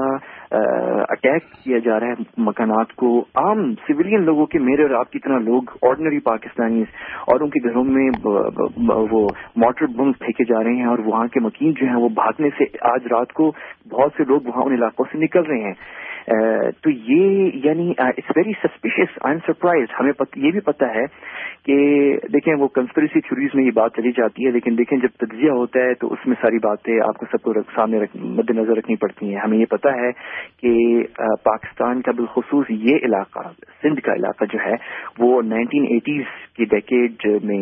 اٹیک کیا جا رہا ہے مکانات کو, عام سویلین لوگوں کے, میرے اور آپ کی طرح لوگ, آرڈنری پاکستانی, اور ان کے گھروں میں وہ موٹر بمز پھینکے جا رہے ہیں اور وہاں کے مکین جو ہیں وہ بھاگنے سے آج رات کو بہت سے لوگ وہاں ان علاقوں سے نکل رہے ہیں. تو یہ یعنی it's very suspicious, I am surprise. ہمیں یہ بھی پتا ہے کہ دیکھیں وہ کنسپریسی تھیوریز میں یہ بات چلی جاتی ہے, لیکن دیکھیں جب تجزیہ ہوتا ہے تو اس میں ساری باتیں آپ کو سب کو سامنے مد نظر رکھنی پڑتی ہیں. ہمیں یہ پتا ہے کہ پاکستان کا بالخصوص یہ علاقہ, سندھ کا علاقہ جو ہے وہ نائنٹین ایٹیز کی ڈیکیڈ میں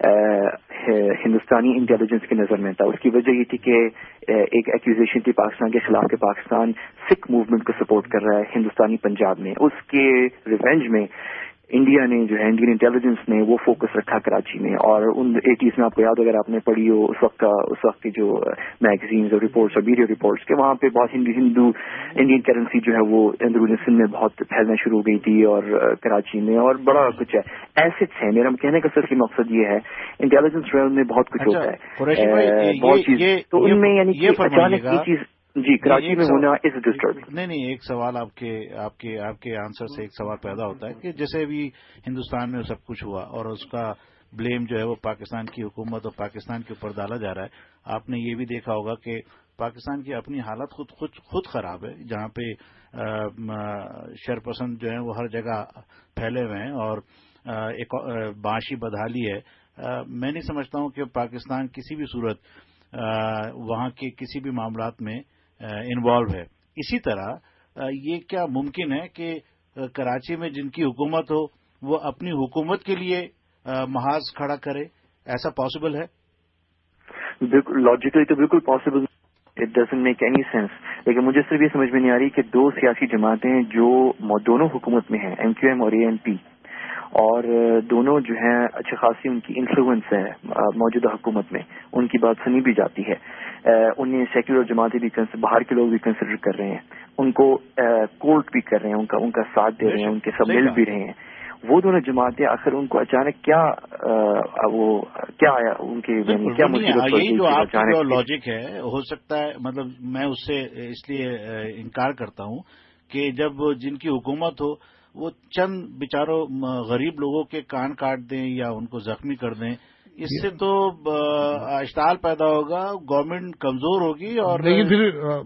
ہندوستانی انٹیلیجنس کی نظر میں تھا. اس کی وجہ یہ تھی کہ ایک ایکوزیشن تھی پاکستان کے خلاف کہ پاکستان سکھ موومنٹ کو سپورٹ کر رہا ہے ہندوستانی پنجاب میں. اس کے ریونج میں انڈیا نے جو ہے انڈین انٹیلیجنس نے وہ فوکس رکھا کراچی میں, اور ان ایٹیز میں آپ کو یاد اگر آپ نے پڑھی ہو اس وقت کا اس وقت کی جو میگزینز اور رپورٹس اور ویڈیو رپورٹس کہ وہاں پہ بہت ہندو ہندو انڈین کرنسی جو ہے وہ اندرون سندھ میں بہت پھیلنا شروع ہو گئی تھی, اور کراچی میں, اور بڑا کچھ ہے, ایسٹس ہیں. میرا کہنے کا صرف مقصد یہ ہے انٹیلیجنس ریل میں بہت کچھ ہوتا ہے, بہت چیز, تو ان میں یعنی کہ اچانک یہ چیز جی کراچی میں ہونا از ڈسٹربنگ. نہیں نہیں ایک سوال آپ کے آپ کے آپ کے آنسر سے ایک سوال پیدا ہوتا ہے کہ جیسے بھی ہندوستان میں سب کچھ ہوا اور اس کا بلیم جو ہے وہ پاکستان کی حکومت اور پاکستان کے اوپر ڈالا جا رہا ہے. آپ نے یہ بھی دیکھا ہوگا کہ پاکستان کی اپنی حالت خود خود خود خراب ہے, جہاں پہ شرپسند جو ہیں وہ ہر جگہ پھیلے ہوئے ہیں اور ایک معاشی بدحالی ہے. میں نہیں سمجھتا ہوں کہ پاکستان کسی بھی صورت وہاں کے کسی بھی معاملات میں انوالو ہے. اسی طرح یہ کیا ممکن ہے کہ کراچی میں جن کی حکومت ہو وہ اپنی حکومت کے لیے محاذ کھڑا کرے؟ ایسا پاسبل ہے؟ بالکل لاجیکلی تو بالکل possible. It doesn't make any sense. لیکن مجھے صرف یہ سمجھ میں نہیں آ رہی کہ دو سیاسی جماعتیں جو دونوں حکومت میں ہیں، ایم کیو ایم اور اے این پی، اور دونوں جو ہیں اچھی خاصی ان کی انفلوئنس ہے موجودہ حکومت میں، ان کی بات سنی بھی جاتی ہے. انہیں سیکولر جماعتیں بھی باہر کے لوگ بھی کنسیڈر کر رہے ہیں، ان کو کورٹ بھی کر رہے ہیں، ان کا ان کا ساتھ دے رہے ہیں، ان کے سب مل بھی رہے ہیں. وہ دونوں جماعتیں آخر ان کو اچانک کیا وہ کیا آیا ان کے کیا مصیبت؟ یہی جو آپ کا جو لاجک ہے، ہو سکتا ہے مطلب میں اس سے اس لیے انکار کرتا ہوں کہ جب جن کی حکومت ہو وہ چند بیچاروں غریب لوگوں کے کان کاٹ دیں یا ان کو زخمی کر دیں، اس سے تو اشتعال پیدا ہوگا، گورنمنٹ کمزور ہوگی. اور لیکن پھر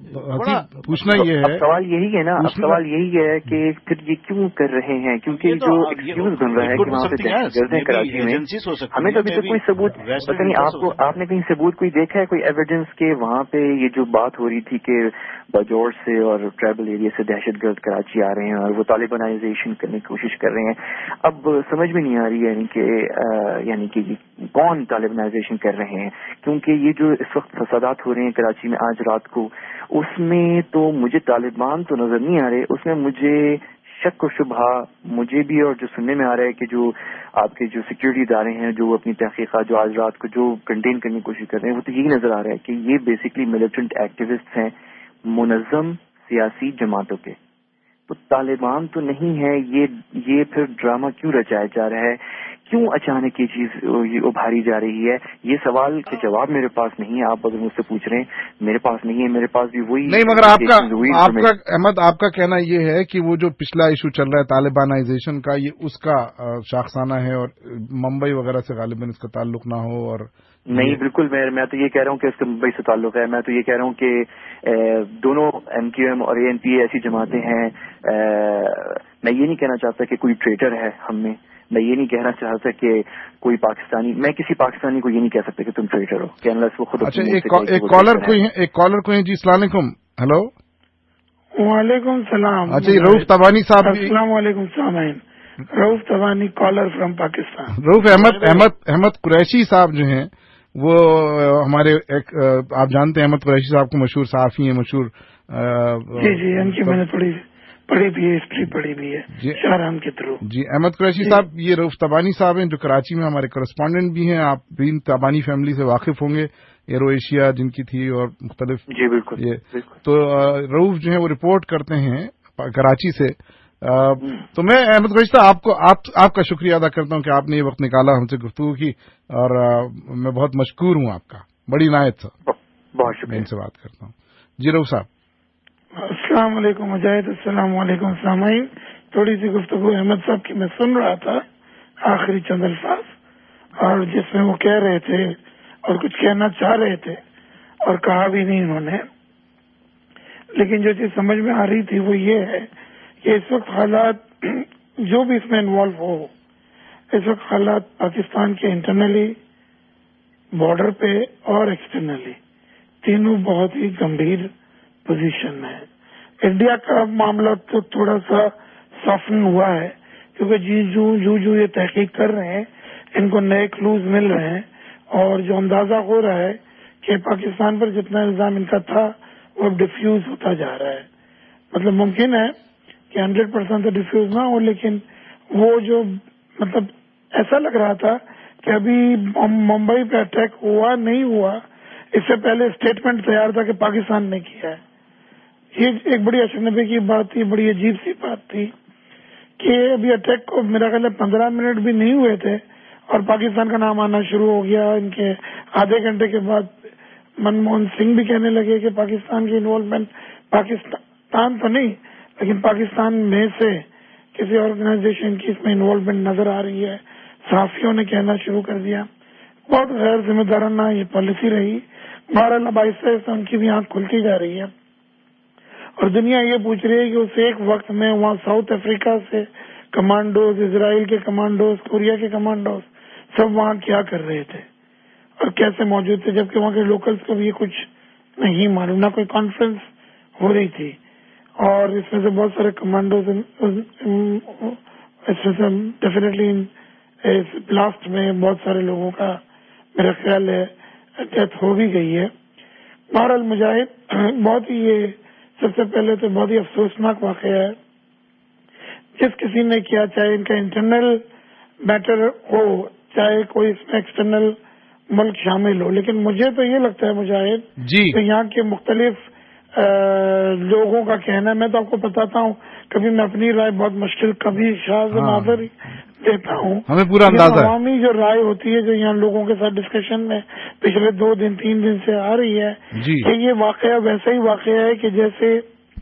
پوچھنا یہ ہے، سوال یہی ہے نا، اب سوال یہی ہے کہ پھر یہ کیوں کر رہے ہیں؟ کیونکہ جو ایکسکیوز بن رہا ہے کہ وہاں پہ دہشت گرد ہیں کراچی میں، ہمیں تو ابھی تک کوئی ثبوت پتہ نہیں. آپ کو آپ نے کہیں ثبوت کوئی دیکھا ہے، کوئی ایویڈنس کہ وہاں پہ یہ جو بات ہو رہی تھی کہ باجوڑ سے اور ٹرائبل ایریا سے دہشت گرد کراچی آ رہے ہیں اور وہ طالبانائزیشن کرنے کی کوشش کر رہے ہیں؟ اب سمجھ میں نہیں آ رہی ہے یعنی کہ یعنی کہ کون طالبانائزیشن کر رہے ہیں، کیونکہ یہ جو اس وقت فسادات ہو رہے ہیں کراچی میں آج رات کو، اس میں تو مجھے طالبان تو نظر نہیں آ رہے، اس میں مجھے شک و شبہ مجھے بھی، اور جو سننے میں آ رہا ہے کہ جو آپ کے جو سیکورٹی ادارے ہیں جو اپنی تحقیقات جو آج رات کو جو کنٹین کرنے کی کوشش کر رہے ہیں، وہ تو یہی نظر آ رہا ہے کہ یہ بیسکلی ملیٹنٹ ایکٹیوسٹ ہیں منظم سیاسی جماعتوں کے. تو طالبان تو نہیں ہے. یہ یہ پھر ڈرامہ کیوں رچایا جا رہا ہے؟ کیوں اچانک یہ چیز ابھاری جا رہی ہے؟ یہ سوال کے جواب میرے پاس نہیں ہے. آپ اگر مجھ سے پوچھ رہے ہیں، میرے پاس نہیں ہے. میرے پاس بھی وہی نہیں، مگر آپ کا آپ کا احمد آپ کا کہنا یہ ہے کہ وہ جو پچھلا ایشو چل رہا ہے طالبانائزیشن کا، یہ اس کا شاخسانہ ہے اور ممبئی وغیرہ سے غالباً اس کا تعلق نہ ہو. اور نہیں، بالکل میں میں تو یہ کہہ رہا ہوں کہ اس کا ممبئی سے تعلق ہے. میں تو یہ کہہ رہا ہوں کہ دونوں ایم کیو ایم اور اے این پی ایسی جماعتیں ہیں. میں یہ نہیں کہنا چاہتا کہ کوئی ٹریٹر ہے ہم میں. میں یہ نہیں کہنا چاہتا کہ کوئی پاکستانی، میں کسی پاکستانی کو یہ نہیں کہہ سکتا کہ تم ٹریٹر ہو، کہ انلیس وہ خود. اچھا، ایک کالر کوئی ہے ایک کالر کوئی جی. السلام علیکم. ہلو، وعلیکم السلام. اچھا، رؤف تبانی صاحب. السلام علیکم سامعین. Rauf Tabani caller from Pakistan. رؤف احمد احمد احمد قریشی صاحب جو ہیں وہ ہمارے ایک آپ جانتے ہیں احمد قریشی صاحب کو، مشہور صحافی ہیں، مشہور. جی جی، ان کی میں نے تھوڑی پڑھی بھی ہے، ہسٹری پڑھی بھی ہے شاہرام کے تھرو. جی، احمد قریشی صاحب، یہ رؤف تبانی صاحب ہیں جو کراچی میں ہمارے کرسپونڈنٹ بھی ہیں. آپ بھی تبانی فیملی سے واقف ہوں گے، ایرو ایشیا جن کی تھی اور مختلف. جی بالکل. یہ تو رؤف جو ہے وہ رپورٹ کرتے ہیں کراچی سے. تو میں احمد قریشی صاحب آپ کو آپ آپ کا شکریہ ادا کرتا ہوں کہ آپ نے یہ وقت نکالا، ہم سے گفتگو کی، اور میں بہت مشکور ہوں آپ کا. بڑی عنایت سے بہت شکریہ. میں ان سے بات کرتا ہوں. جی رؤف صاحب. السلام علیکم مجاہد. السلام علیکم سامعین. تھوڑی سی گفتگو احمد صاحب کی میں سن رہا تھا، آخری چند الفاظ، اور جس میں وہ کہہ رہے تھے اور کچھ کہنا چاہ رہے تھے اور کہا بھی نہیں انہوں نے، لیکن جو چیز سمجھ میں آ رہی تھی وہ یہ ہے کہ اس وقت حالات جو بھی اس میں انوالو ہو، اس وقت حالات پاکستان کے انٹرنلی، بارڈر پہ اور ایکسٹرنلی تینوں بہت ہی گمبھیر پوزیشن میں ہے. انڈیا کا معاملہ تو تھوڑا سا سافن ہوا ہے، کیونکہ جی جو جو جو یہ تحقیق کر رہے ہیں ان کو نئے کلوز مل رہے ہیں، اور جو اندازہ ہو رہا ہے کہ پاکستان پر جتنا الزام ان کا تھا وہ ڈیفیوز ہوتا جا رہا ہے. مطلب ممکن ہے کہ ہنڈریڈ پرسینٹ تو ڈیفیوز نہ ہو، لیکن وہ جو مطلب ایسا لگ رہا تھا کہ ابھی ممبئی پہ اٹیک ہوا نہیں ہوا، اس سے پہلے اسٹیٹمنٹ تیار تھا کہ پاکستان نے کیا ہے. یہ ایک بڑی اشنبے کی بات تھی، بڑی عجیب سی بات تھی کہ ابھی اٹیک کو میرا خیال ہے پندرہ منٹ بھی نہیں ہوئے تھے اور پاکستان کا نام آنا شروع ہو گیا. ان کے آدھے گھنٹے کے بعد منموہن سنگھ بھی کہنے لگے کہ پاکستان کی انوالومنٹ، پاکستان تو نہیں لیکن پاکستان میں سے کسی آرگنائزیشن کی اس میں انوالومنٹ نظر آ رہی ہے. صحافیوں نے کہنا شروع کر دیا. بہت غیر ذمہ دارانہ یہ پالیسی رہی. بہرحال اب آہستہ آہستہ ان کی بھی آنکھ کھلتی جا رہی ہے، اور دنیا یہ پوچھ رہی ہے کہ اس ایک وقت میں وہاں ساؤتھ افریقہ سے کمانڈوز، اسرائیل کے کمانڈوز، کوریا کے کمانڈوز، سب وہاں کیا کر رہے تھے اور کیسے موجود تھے، جبکہ وہاں کے لوکلز کو بھی کچھ نہیں معلوم، نہ کوئی کانفرنس ہو رہی تھی. اور اس میں سے بہت سارے کمانڈوز ڈیفینیٹلی بلاسٹ میں بہت سارے لوگوں کا میرا خیال ہے ڈیتھ ہو بھی گئی ہے. بہرحال مجاہد بہت ہی یہ سب سے پہلے تو بہت ہی افسوسناک واقعہ ہے. جس کسی نے کیا، چاہے ان کا انٹرنل میٹر ہو چاہے کوئی اس میں ایکسٹرنل ملک شامل ہو، لیکن مجھے تو یہ لگتا ہے مجاہد جی کہ یہاں کے مختلف لوگوں کا کہنا ہے. میں تو آپ کو بتاتا ہوں، کبھی میں اپنی رائے بہت مشکل، کبھی شاذ و نادر دیتا ہوں. ہمیں پورا اندازہ ہے. عوامی جو رائے ہوتی ہے جو یہاں لوگوں کے ساتھ ڈسکشن میں پچھلے دو دن تین دن سے آ رہی ہے جی کہ یہ واقعہ ویسا ہی واقعہ ہے کہ جیسے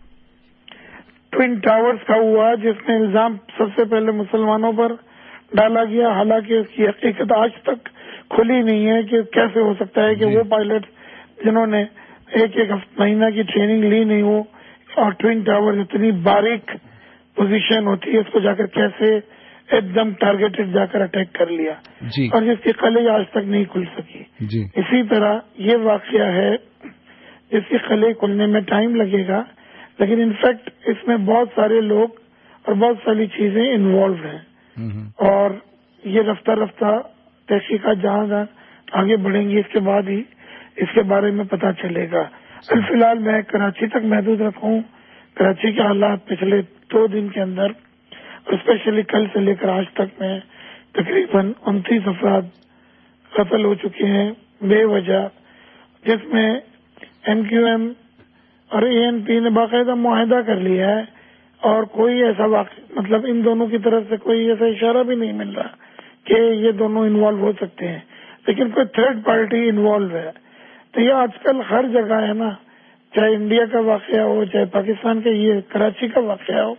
ٹوئن ٹاورز کا ہوا، جس میں الزام سب سے پہلے مسلمانوں پر ڈالا گیا، حالانکہ اس کی حقیقت آج تک کھلی نہیں ہے کہ کیسے ہو سکتا ہے کہ جی. وہ پائلٹ جنہوں نے ایک ایک مہینہ کی ٹریننگ لی نہیں ہو، اور ٹوئن ٹاور اتنی باریک پوزیشن ہوتی ہے، اس کو جا کر کیسے ایک دم ٹارگیٹڈ جا کر اٹیک کر لیا جی اور جس کی قلعے آج تک نہیں کھل سکی. جی اسی طرح یہ واقعہ ہے جس کی قلعے کھلنے میں ٹائم لگے گا، لیکن انفیکٹ اس میں بہت سارے لوگ اور بہت ساری چیزیں انوالوڈ ہیں. اور یہ رفتہ رفتہ تحقیقات جہاں جہاں آگے بڑھیں گی اس کے بعد ہی اس کے بارے میں پتہ چلے گا. فی الحال میں کراچی تک محدود رکھوں. کراچی کے حالات پچھلے دو دن کے اندر اسپیشلی کل سے لے کر آج تک میں تقریباً انتیس افراد قتل ہو چکے ہیں بے وجہ، جس میں ایم کیو ایم اور اے این پی نے باقاعدہ معاہدہ کر لیا ہے اور کوئی ایسا واقع مطلب ان دونوں کی طرف سے کوئی ایسا اشارہ بھی نہیں مل رہا کہ یہ دونوں انوالو ہو سکتے ہیں، لیکن کوئی تھرڈ پارٹی انوالو ہے. تو یہ آج کل ہر جگہ ہے نا، چاہے انڈیا کا واقعہ ہو چاہے پاکستان کا یہ کراچی کا واقعہ ہو،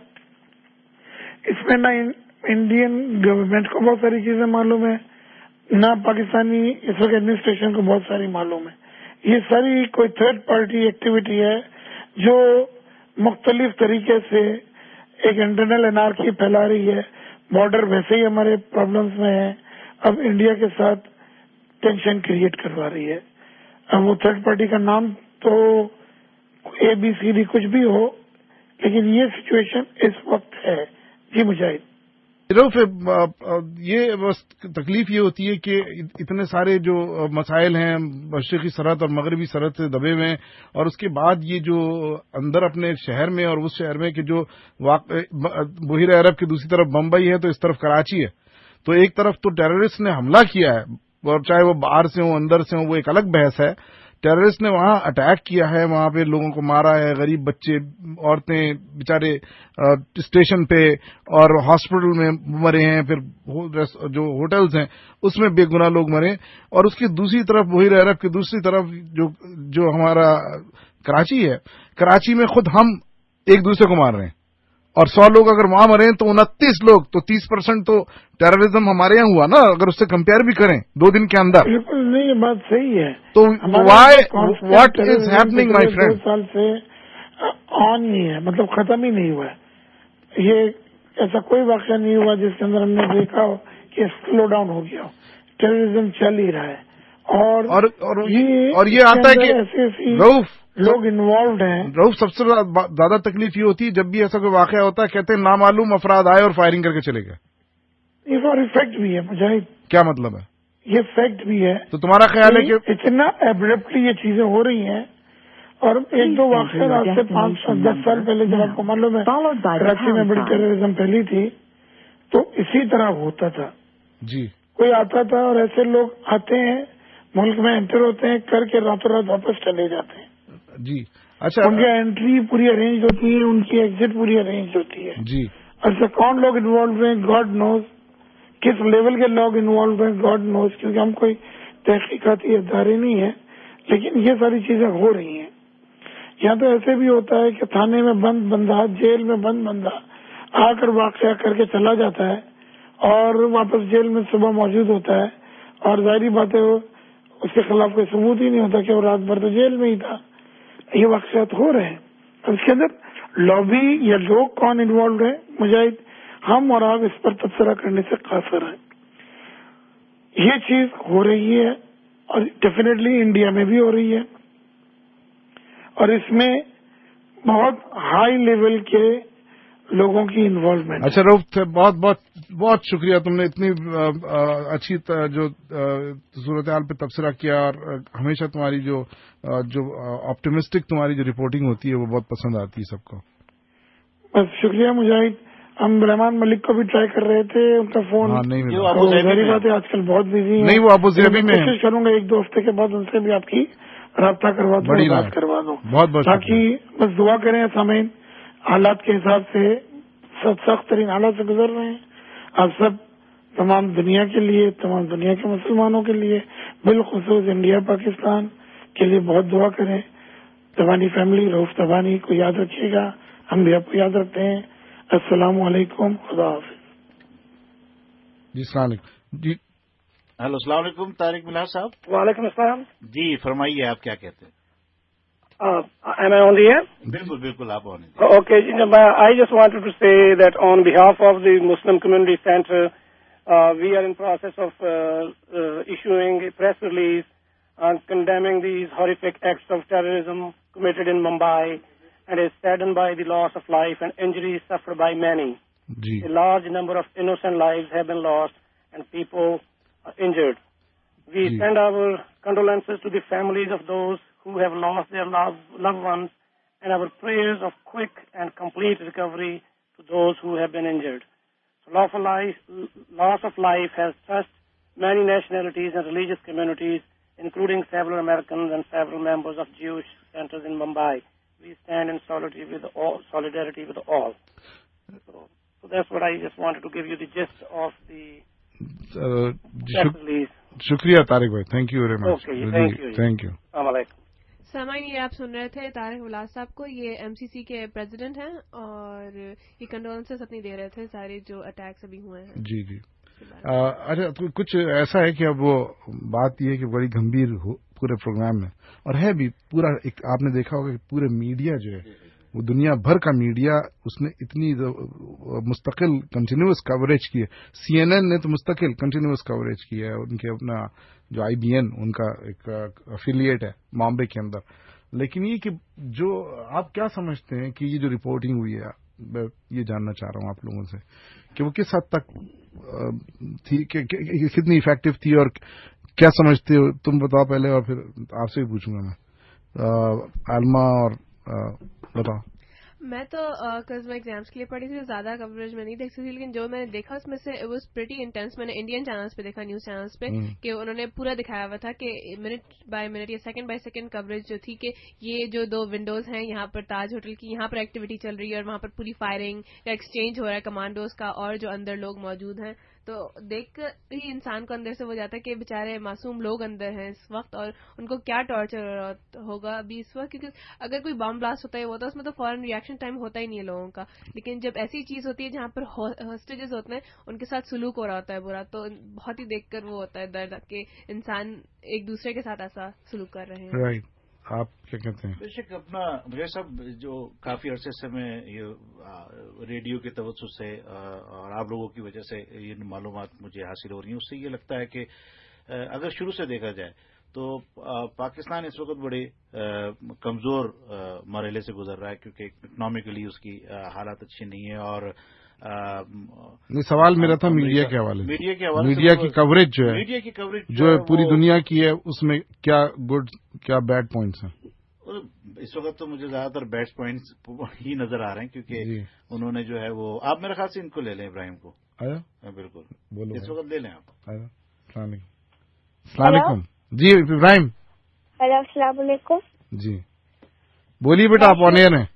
اس میں نہ انڈین گورنمنٹ کو بہت ساری چیزیں معلوم ہے، نہ پاکستانی اس وقت ایڈمنسٹریشن کو بہت ساری معلوم ہے. یہ ساری کوئی تھرڈ پارٹی ایکٹیویٹی ہے جو مختلف طریقے سے ایک انٹرنل انارکی پھیلا رہی ہے. بارڈر ویسے ہی ہمارے پرابلمس میں ہے، اب انڈیا کے ساتھ ٹینشن کریٹ کروا رہی ہے. اب وہ تھرڈ پارٹی کا نام تو اے بی سی ڈی کچھ بھی ہو، لیکن یہ سچویشن اس وقت ہے. جی مجاہد، یہ بس تکلیف یہ ہوتی ہے کہ اتنے سارے جو مسائل ہیں مشرقی سرحد اور مغربی سرحد سے دبے ہوئے ہیں، اور اس کے بعد یہ جو اندر اپنے شہر میں اور اس شہر میں کہ جو بحیرہ عرب کی دوسری طرف بمبئی ہے تو اس طرف کراچی ہے، تو ایک طرف تو ٹیررسٹ نے حملہ کیا ہے، اور چاہے وہ باہر سے ہوں اندر سے ہوں وہ ایک الگ بحث ہے. ٹیررسٹ نے وہاں اٹیک کیا ہے، وہاں پہ لوگوں کو مارا ہے، غریب بچے عورتیں بیچارے اسٹیشن پہ اور ہاسپٹل میں مرے ہیں، پھر جو ہوٹلز ہیں اس میں بے گناہ لوگ مرے. اور اس کی دوسری طرف بحیرہ عرب کی دوسری طرف جو جو ہمارا کراچی ہے، کراچی میں خود ہم ایک دوسرے کو مار رہے ہیں، اور سو لوگ اگر وہاں مرے تو انتیس لوگ، تو تیس پرسینٹ تو ٹیررزم ہمارے یہاں ہوا نا، اگر اس سے کمپیئر بھی کریں دو دن کے اندر. بالکل نہیں، یہ بات صحیح ہے. تو why what is happening my friend? دو سال سے آن ہی ہے، مطلب ختم ہی نہیں ہوا ہے. یہ ایسا کوئی واقعہ نہیں ہوا جس کے اندر ہم نے دیکھا ہو کہ سلو ڈاؤن ہو گیا ہو. ٹیررزم چل ہی رہا ہے، اور اور اور یہ آتا ہے کہ روف لوگ انوالوڈ ہیں. روف سب سے زیادہ تکلیف یہ ہوتی ہے جب بھی ایسا کوئی واقعہ ہوتا ہے، کہتے ہیں نامعلوم افراد آئے اور فائرنگ کر کے چلے گئے. یہ اور فیکٹ بھی ہے مجاہد. کیا مطلب ہے؟ یہ فیکٹ بھی ہے. تو تمہارا خیال ہے کہ اتنا ایبرپٹلی یہ چیزیں ہو رہی ہیں، اور ایک دو واقعات آج سے پانچ سال دس سال پہلے جب آپ کو معلوم ہے کراچی میں بڑی ٹیررزم پھیلی تھی تو اسی طرح ہوتا تھا. جی کوئی آتا تھا اور ایسے لوگ آتے ہیں ملک میں انٹر ہوتے ہیں، کر کے راتوں رات واپس چلے جاتے ہیں. جی اچھا، ان کی انٹری پوری ارینج ہوتی ہے، ان کی ایگزٹ پوری ارینج ہوتی ہے. جی اچھا، کون لوگ انوالو ہوئے گاڈ نوز، کس لیول کے لوگ انوالو ہوئے گاڈ نوز، کیونکہ ہم کوئی تحقیقاتی ادارے نہیں ہیں، لیکن یہ ساری چیزیں ہو رہی ہیں. یہاں تو ایسے بھی ہوتا ہے کہ تھانے میں بند بندہ، جیل میں بند بندہ آ کر واقعہ کر کے چلا جاتا ہے اور واپس جیل میں صبح موجود ہوتا ہے، اور ظاہری بات ہے اس کے خلاف کوئی ثبوت ہی نہیں ہوتا کہ وہ رات بھر تو جیل میں ہی تھا. یہ واقعات ہو رہے ہیں. اس کے اندر لابی یا لوگ کون انوالو ہیں، مجاہد ہم اور آپ اس پر تبصرہ کرنے سے قاصر ہیں. یہ چیز ہو رہی ہے اور ڈیفینیٹلی انڈیا میں بھی ہو رہی ہے, اور اس میں بہت ہائی لیول کے لوگوں کی انوالومنٹ. اچھا رؤف, بہت بہت بہت شکریہ, تم نے اتنی اچھی جو صورتحال پہ تبصرہ کیا, اور ہمیشہ تمہاری جو جو آپٹیمسٹک تمہاری جو رپورٹنگ ہوتی ہے وہ بہت پسند آتی ہے سب کو. بس شکریہ مجاہد. ہم رحمان ملک کو بھی ٹرائی کر رہے تھے, ان کا فون ظاہری بات ہے آج کل بہت بزی ہے. نہیں, وہ ابو ظہبی میں کوشش کروں گا ایک دو ہفتے کے بعد ان سے بھی آپ کی رابطہ کروا دوں, بات کروا دوں. بہت بہت تاکہ بس دعا کریں سامعین, حالات کے حساب سے سب سخت ترین حالات سے گزر رہے ہیں. آپ سب تمام دنیا کے لیے, تمام دنیا کے مسلمانوں کے لیے, بالخصوص انڈیا پاکستان کے لیے بہت دعا کریں. تبانی فیملی, رؤف تبانی کو یاد رکھیے گا, ہم بھی آپ کو یاد رکھتے ہیں. السلام علیکم, خدا حافظ. جی السلام علیکم. جی ہیلو, السلام علیکم طارق ملہا صاحب. وعلیکم السلام. جی فرمائیے, آپ کیا کہتے ہیں؟ Am I on the air? بالکل بالکل, آپ آن. Okay, I just wanted to say that on behalf of the Muslim Community Center, uh, we are in process of uh, uh, issuing a press release on condemning these horrific acts of terrorism committed in Mumbai, and is saddened by the loss of life and injuries suffered by many. Ji. A large number of innocent lives have been lost and people are injured. We Ji. send our condolences to the families of those who have lost their loved, loved ones, and our prayers of quick and complete recovery to those who have been injured. So loss of life, loss of life has touched many nationalities and religious communities, including several Americans and several members of Jewish centers in Mumbai. We stand in solidarity with all. Solidarity with all. So, so that's what I just wanted to give you the gist of the uh, press release. شکریہ طارق بھائی, thank you very much. Thank you. السلام علیکم. سامعین, یہ آپ سن رہے تھے طارق ملہا صاحب کو, یہ ایم سی سی کے پریزیڈنٹ ہیں, اور یہ کنڈولنسز اپنی دے رہے تھے سارے جو اٹیکس ابھی ہوئے ہیں. جی جی. اچھا, کچھ ایسا ہے کہ اب وہ بات یہ ہے کہ بڑی گمبھیر پورے پروگرام میں, اور ہے بھی پورا ایک, آپ نے دیکھا ہوگا کہ پورے میڈیا جو ہے وہ دنیا بھر کا میڈیا اس نے اتنی مستقل کنٹینیوس کوریج کی ہے. سی این این نے تو مستقل کنٹینیوس کوریج کی ہے, ان کے اپنا جو آئی بی این ان کا ایک افیلیٹ ہے بامبے کے اندر. لیکن یہ کہ جو آپ کیا سمجھتے ہیں کہ یہ جو رپورٹنگ ہوئی ہے, میں یہ جاننا چاہ رہا ہوں آپ لوگوں سے کہ وہ کس حد تک تھی, کتنی افیکٹو تھی, اور کیا سمجھتے ہو تم بتاؤ پہلے, اور پھر آپ سے بھی پوچھوں گا میں. عالمہ اور بتاؤ. میں تو کز میں ایگزامس کے لیے پڑھی تھی, زیادہ کوریج میں نہیں دیکھ سکتی, لیکن جو میں نے دیکھا اس میں سے اٹ واز پریٹی انٹینس. میں نے انڈین چینلس پہ دیکھا, نیوز چینلس پہ, کہ انہوں نے پورا دکھایا ہوا تھا کہ منٹ بائی منٹ یا سیکنڈ بائی سیکنڈ کوریج جو تھی, کہ یہ جو دو ونڈوز ہیں یہاں پر تاج ہوٹل کی, یہاں پر ایکٹیویٹی چل رہی ہے, اور وہاں پر پوری فائرنگ یا ایکسچینج ہو رہا ہے کمانڈوز کا, اور جو اندر لوگ موجود ہیں. تو دیکھ کر ہی انسان کو اندر سے ہو جاتا ہے کہ بےچارے معصوم لوگ اندر ہیں اس وقت, اور ان کو کیا ٹارچر ہوگا ابھی اس وقت, کیونکہ اگر کوئی بم بلاسٹ ہوتا ہے وہ تو اس میں تو فوراً ریئیکشن ٹائم ہوتا ہی نہیں ہے لوگوں کا. لیکن جب ایسی چیز ہوتی ہے جہاں پر ہاسٹیجز ہوتے ہیں, ان کے ساتھ سلوک ہو رہا ہوتا ہے برا, تو بہت ہی دیکھ کر وہ ہوتا ہے درد کہ انسان ایک دوسرے کے ساتھ ایسا سلوک کر رہے ہیں. right. آپ کیا کہتے ہیں؟ بے شک اپنا مجھے سب جو کافی عرصے سے میں یہ ریڈیو کے توسط سے اور آپ لوگوں کی وجہ سے یہ معلومات مجھے حاصل ہو رہی ہیں, اس سے یہ لگتا ہے کہ اگر شروع سے دیکھا جائے تو پاکستان اس وقت بڑے کمزور مرحلے سے گزر رہا ہے, کیونکہ اکنامکلی اس کی حالات اچھی نہیں ہے. اور سوال میرا تھا میڈیا کے حوالے سے, میڈیا کے حوالے میڈیا کی کوریج جو ہے, میڈیا کی کوریج جو پوری دنیا کی ہے, اس میں کیا گڈ کیا بیڈ پوائنٹس ہیں؟ اس وقت تو مجھے زیادہ تر بیڈ پوائنٹس ہی نظر آ رہے ہیں, کیونکہ انہوں نے جو ہے وہ, آپ میرے خیال سے ان کو لے لیں, ابراہیم کو. آیا بالکل, بولو اس وقت لے لیں آپ. السلام علیکم. السلام علیکم. جی ابراہیم. ہیلو, السلام علیکم. جی بولیے بیٹا, آپ آن ایئر ہیں.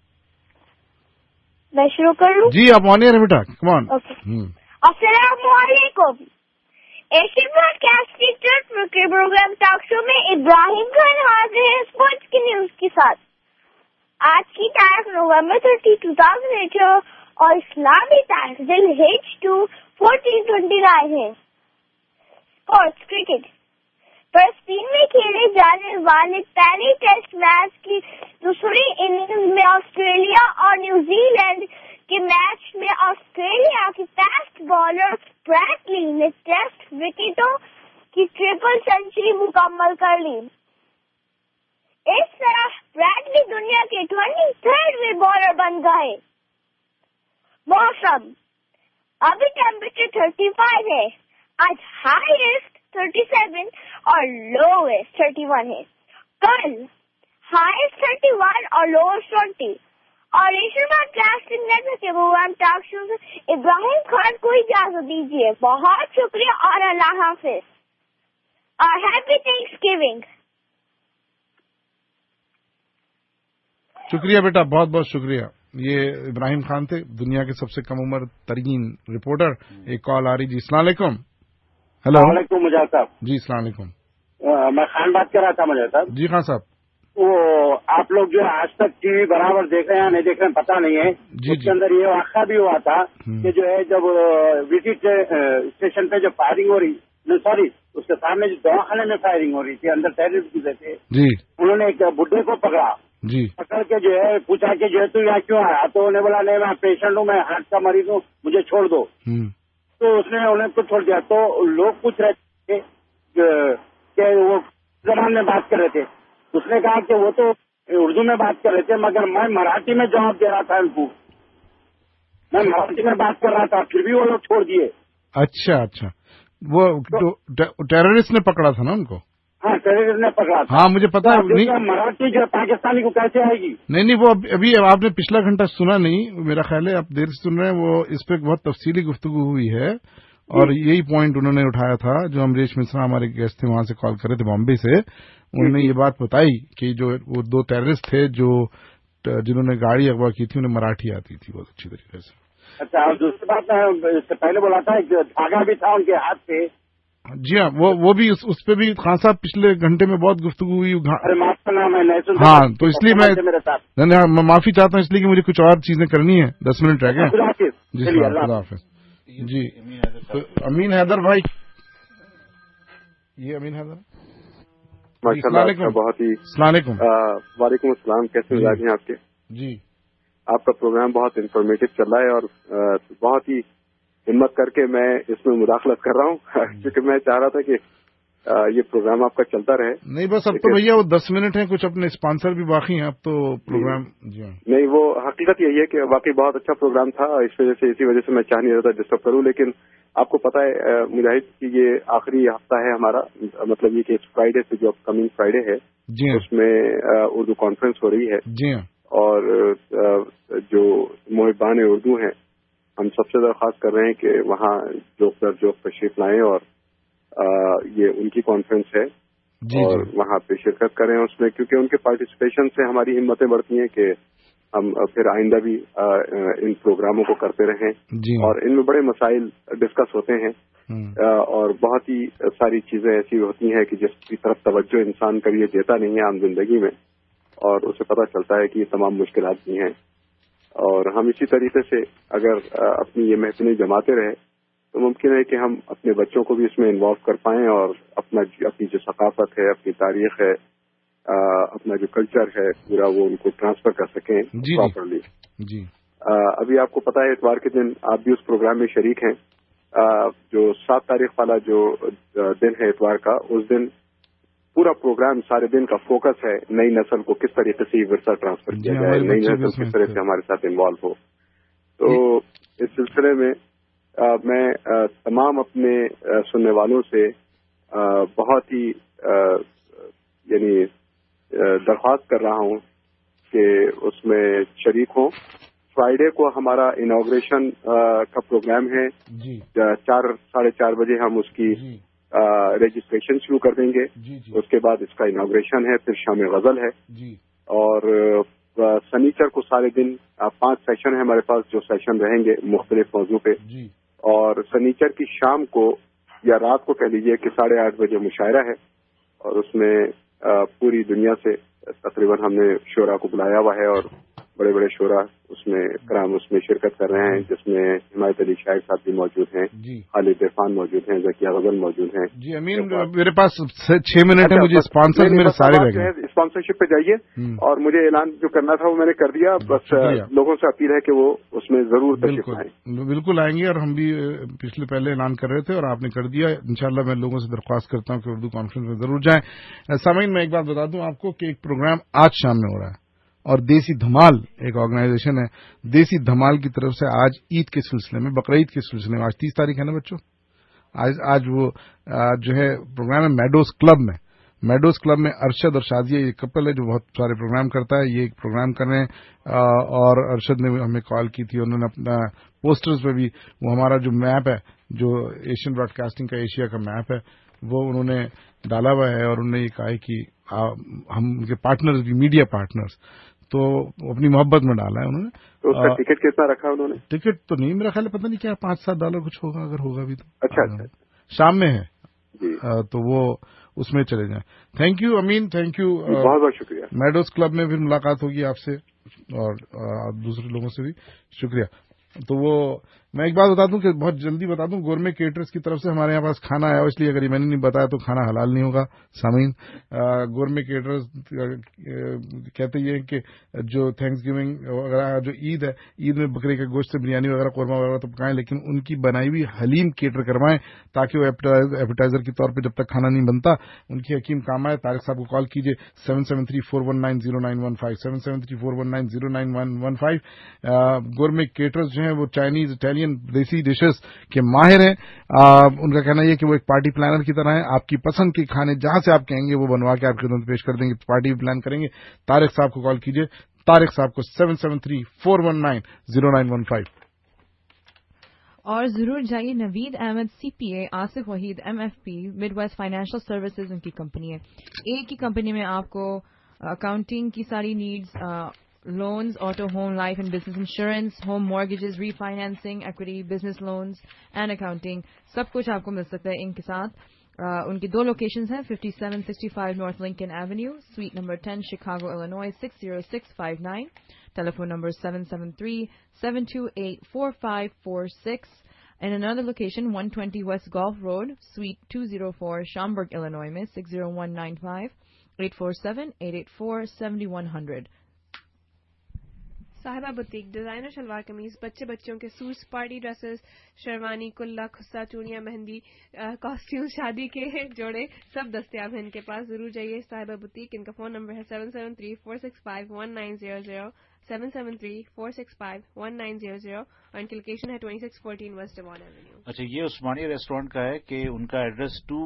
میں شروع کر لوں؟ جی آپ آن ایئر ہیں بیٹا, کم آن. السلام علیکم. ایشین براڈ کاسٹنگ ٹرسٹ کے پروگرام ٹاک شو میں ابراہیم خان حاضر ہے اسپورٹس کی نیوز کے ساتھ. آج کی تاریخ November thirty two thousand eight اور اسلامی تاریخ ذی الحجہ ٹو فورٹین ٹوینٹی نائن ہے. Sports cricket. فلسطین میں کھیلے جانے والے پہلے ٹیسٹ میچ کی دوسری اننگز میں آسٹریلیا اور نیوزی لینڈ کے میچ میں آسٹریلیا کے فاسٹ بالر بریٹ لی نے ٹیسٹ وکٹوں کی ٹریپل سینچری مکمل کر لی. اس طرح بریڈلی دنیا کے ٹوینٹی تھرڈویں بالر بن گئے. موسم ابھی ٹیمپریچر تھرٹی فائیو ہے. آج ہائیسٹ تھرٹی سیون اور لوئسٹ تھرٹی ون ہے. کل ہائیسٹ تھرٹی ون اور لوئسٹ ٹوینٹی. اور نیشنل براسٹنگ نیٹ ورک کے پروگرام ٹاک شو سے ابراہیم خان کو اجازت دیجیے. بہت شکریہ اور اللہ حافظ اور ہیپی تھینکس گیونگ. شکریہ بیٹا، بہت بہت شکریہ. یہ ابراہیم خان تھے، دنیا کے سب سے کم عمر ترین رپورٹر. ایک کال آ رہی. جی السلام علیکم. ہیلو. السلام علیکم مجاہد صاحب. جی السلام علیکم. میں خان بات کر رہا تھا مجاہد صاحب. جی خان صاحب. وہ آپ لوگ جو آج تک ٹی وی برابر دیکھ رہے ہیں نہیں دیکھ رہے ہیں پتا نہیں ہے. جی اس کے اندر یہ واقعہ بھی ہوا تھا کہ جو ہے جب وزٹ اسٹیشن پہ جب فائرنگ ہو رہی، سوری اس کے سامنے جو دواخانے میں فائرنگ ہو رہی تھی، اندر ٹیررسٹ گزرے تھے. جی انہوں نے ایک بڈھے کو پکڑا. جی پکڑ کے جو ہے پوچھا کہ جو ہے تو یہاں کیوں آیا؟ تو انہیں بولا نہیں میں پیشنٹ ہوں، میں ہارٹ کا مریض ہوں، مجھے چھوڑ دو. تو اس نے انہیں کو چھوڑ دیا. تو لوگ پوچھ رہے تھے کہ وہ زبان میں بات کر رہے تھے. اس نے کہا کہ وہ تو اردو میں بات کر رہے تھے مگر میں مراٹھی میں جواب دے رہا تھا ان کو. میں مراٹھی میں بات کر رہا تھا پھر بھی وہ لوگ چھوڑ دیے. اچھا اچھا. وہ ٹیررسٹ نے پکڑا تھا نا ان کو؟ ہاں ٹیررسٹ نے پکڑا تھا. ہاں مجھے پتا نہیں. مراٹھی جو پاکستانی کو کیسے آئے گی؟ نہیں نہیں وہ ابھی آپ نے پچھلا گھنٹہ سنا نہیں، میرا خیال ہے آپ دیر سے سن رہے ہیں. وہ اس پہ بہت تفصیلی گفتگو ہوئی ہے اور یہی پوائنٹ انہوں نے اٹھایا تھا. جو امریش مشرا ہمارے گیسٹ تھے وہاں سے کال کر رہے تھے بامبے سے، انہوں نے یہ بات بتائی کہ جو وہ دو ٹیررسٹ تھے جو جنہوں نے گاڑی اغوا کی تھی انہیں مراٹھی آتی تھی بہت اچھی طریقے سے. اچھا اور دوسری بات میں اس سے پہلے بولا تھا ایک دھاگا بھی تھا ان کے ہاتھ پہ. جی ہاں وہ وہ بھی اس پہ بھی خان صاحب پچھلے گھنٹے میں بہت گفتگو ہوئی. معاف کرنا میں نہیں سن. ہاں تو اس لیے میں معافی چاہتا ہوں اس لیے کہ مجھے کچھ اور چیزیں کرنی ہے. دس منٹ رہ گئے. جی خدا حافظ. جی امین حیدر بھائی، یہ امین حیدر. ماشاء اللہ بہت ہی. السلام علیکم. وعلیکم السلام. کیسے مزاج ہیں آپ کے؟ جی آپ کا پروگرام بہت انفارمیٹو چل رہا ہے اور بہت ہی ہمت کر کے میں اس میں مداخلت کر رہا ہوں کیونکہ میں چاہ رہا تھا کہ یہ پروگرام آپ کا چلتا رہے. نہیں بس اب تو بھیا وہ دس منٹ ہیں، کچھ اپنے اسپانسر بھی باقی ہیں اب تو پروگرام. جی نہیں وہ حقیقت یہی ہے کہ واقعی بہت اچھا پروگرام تھا. اس وجہ سے اسی وجہ سے میں چاہ نہیں رہا تھا ڈسٹرب کروں. لیکن آپ کو پتا ہے مجاہد کہ یہ آخری ہفتہ ہے ہمارا، مطلب یہ کہ فرائیڈے سے جو کمنگ فرائیڈے ہے اس میں اردو کانفرنس ہو رہی ہے. جی اور جو محبان اردو ہیں ہم سب سے درخواست کر رہے ہیں کہ وہاں جوک در جوک تشریف لائیں اور یہ ان کی کانفرنس ہے اور وہاں پہ شرکت کریں اس میں، کیونکہ ان کے پارٹیسپیشن سے ہماری ہمتیں بڑھتی ہیں کہ ہم پھر آئندہ بھی ان پروگراموں کو کرتے رہیں. اور ان میں بڑے مسائل ڈسکس ہوتے ہیں اور بہت ہی ساری چیزیں ایسی ہوتی ہیں کہ جس کی طرف توجہ انسان کبھی یہ دیتا نہیں ہے عام زندگی میں اور اسے پتہ چلتا ہے کہ یہ تمام مشکلات بھی ہیں. اور ہم اسی طریقے سے اگر اپنی یہ محفلیں جماتے رہے تو ممکن ہے کہ ہم اپنے بچوں کو بھی اس میں انوالو کر پائیں اور اپنا اپنی جو ثقافت ہے، اپنی تاریخ ہے، اپنا جو کلچر ہے پورا وہ ان کو ٹرانسفر کر سکیں پراپرلی. جی ابھی آپ کو پتا ہے اتوار کے دن آپ بھی اس پروگرام میں شریک ہیں. جو سات تاریخ والا جو دن ہے اتوار کا، اس دن پورا پروگرام سارے دن کا فوکس ہے نئی نسل کو کس طریقے سے یہ ورثہ ٹرانسفر کیا جائے، نئی نسل کس طرح سے ہمارے ساتھ انوالو ہو. تو اس سلسلے میں میں تمام اپنے سننے والوں سے بہت ہی یعنی درخواست کر رہا ہوں کہ اس میں شریک ہوں. فرائیڈے کو ہمارا انوگریشن کا پروگرام ہے. چار ساڑھے چار بجے ہم اس کی رجسٹریشن شروع کر دیں گے. اس کے بعد اس کا انوگریشن ہے، پھر شام غزل ہے. اور سنیچر کو سارے دن پانچ سیشن ہیں ہمارے پاس جو سیشن رہیں گے مختلف موضوع پہ. اور سنیچر کی شام کو یا رات کو کہہ لیجیے کہ ساڑھے آٹھ بجے مشاعرہ ہے اور اس میں پوری دنیا سے تقریباً ہم نے شعراء کو بلایا ہوا ہے اور بڑے بڑے شعرا اس میں کرام اس میں شرکت کر رہے ہیں، جس میں حمایت علی شاہد صاحب بھی موجود ہیں، خالد عرفان موجود ہیں، ذکیہ غزل موجود ہیں. جی امین، میرے پاس چھ منٹ ہے، مجھے اسپانسر میرے سارے رہ گئے. اسپانسرشپ پہ جائیے، اور مجھے اعلان جو کرنا تھا وہ میں نے کر دیا. بس لوگوں سے اپیل ہے کہ وہ اس میں ضرور تشریف لائیں. بالکل آئیں گے، اور ہم بھی پچھلے پہلے اعلان کر رہے تھے اور آپ نے کر دیا. انشاءاللہ میں لوگوں سے درخواست کرتا ہوں کہ اردو کانفرنس میں ضرور جائیں. سامعین، میں ایک بات بتا دوں آپ کو کہ ایک پروگرام آج شام میں ہو رہا ہے، اور دیسی دھمال ایک آرگنائزیشن ہے، دیسی دھمال کی طرف سے آج عید کے سلسلے میں، بقرعید کے سلسلے میں، آج تیس تاریخ ہے نا بچوں، آج آج وہ جو ہے پروگرام ہے میڈوز کلب میں. میڈوز کلب میں ارشد اور شادیہ یہ کپل ہے جو بہت سارے پروگرام کرتا ہے. یہ ایک پروگرام کر رہے ہیں، اور ارشد نے ہمیں کال کی تھی. انہوں نے اپنا پوسٹرز پہ بھی وہ ہمارا جو میپ ہے، جو ایشین براڈ کاسٹنگ کا ایشیا کا میپ ہے، وہ انہوں نے ڈالا ہوا ہے، اور انہوں نے یہ کہا ہے کہ ہم ان کے پارٹنرز بھی میڈیا پارٹنرز تو اپنی محبت میں ڈالا ہے انہوں نے. تو اس کا ٹکٹ کتنا رکھا انہوں نے؟ ٹکٹ تو نہیں، میرا خیال ہے پتہ نہیں کیا پانچ سات ڈالر کچھ ہوگا، اگر ہوگا بھی تو. اچھا اچھا شام میں ہے تو وہ اس میں چلے جائیں. Thank you Amin, thank you, بہت بہت شکریہ. میڈوز کلب میں پھر ملاقات ہوگی آپ سے اور دوسرے لوگوں سے بھی. شکریہ. تو وہ میں ایک بات بتا دوں کہ بہت جلدی بتا دوں، گورمے کیٹرز کی طرف سے ہمارے یہاں پاس کھانا آیا، اس لیے اگر یہ میں نے نہیں بتایا تو کھانا حلال نہیں ہوگا. سامعین، گورمے کیٹرز کہتے یہ کہ جو تھینکس گیونگ وغیرہ جو عید ہے، عید میں بکرے کے گوشت سے بریانی وغیرہ قورمہ وغیرہ تو پکائیں، لیکن ان کی بنائی ہوئی حلیم کیٹر کروائیں تاکہ وہ ایپیٹائزر کے طور پہ جب تک کھانا نہیں بنتا ان کی حکیم کام آئے. طارق صاحب کو کال کیجیے seven seven three four one nine zero nine one five seven seven three four one nine zero nine one one five. Gourmet caterers جو ہیں وہ چائنیز، اٹیلین، دیسی ڈشز کے ماہر ہیں. ان کا کہنا یہ کہ وہ ایک پارٹی پلانر کی طرح ہیں. آپ کی پسند کے کھانے جہاں سے آپ کہیں گے وہ بنوا کے آپ کی خدمت پیش کر دیں گے. پارٹی بھی پلان کریں گے. طارق صاحب کو کال کیجیے، طارق صاحب کو seven seven three four one nine zero nine one five. اور ضرور جائیے Naveed Ahmed C P A, Asif Waheed M F P, mid west financial services ان کی کمپنی ہے. ایک ہی کمپنی میں آپ کو اکاؤنٹنگ کی ساری needs, loans, auto, home, life and business insurance, home mortgages, refinancing, equity, business loans and accounting, سب کچھ آپ کو مل سکتا ہے ان کے ساتھ. ان کی دو لوکیشنز ہیں، fifty seven sixty five north Lincoln avenue, suite number ten, Chicago, Illinois six zero six five nine. Telephone number seven seven three seven two eight four five four six. And another location, one twenty West Gulf Road, Suite two oh four, Schaumburg, Illinois में six zero one nine five, eight four seven, eight eight four, seven one zero zero. Sahiba boutique, designer shalwar kameez, بچے بچوں کے سوٹس، پارٹی ڈریسز، شیروانی، کلا، خصہ، چوڑیاں، مہندی، کاسٹیوم، شادی کے جوڑے، سب دستیاب ہیں ان کے پاس. ضرور جائیے صاحبہ بوتیک. ان کا فون نمبر ہے seven seven three four six five one nine zero zero seven seven three four six five one nine zero zero اور ان کی لوکیشن ہے twenty six fourteen west Devon avenue. اچھا، یہ عثمانیہ ریسٹورینٹ کا ہے کہ ان کا address two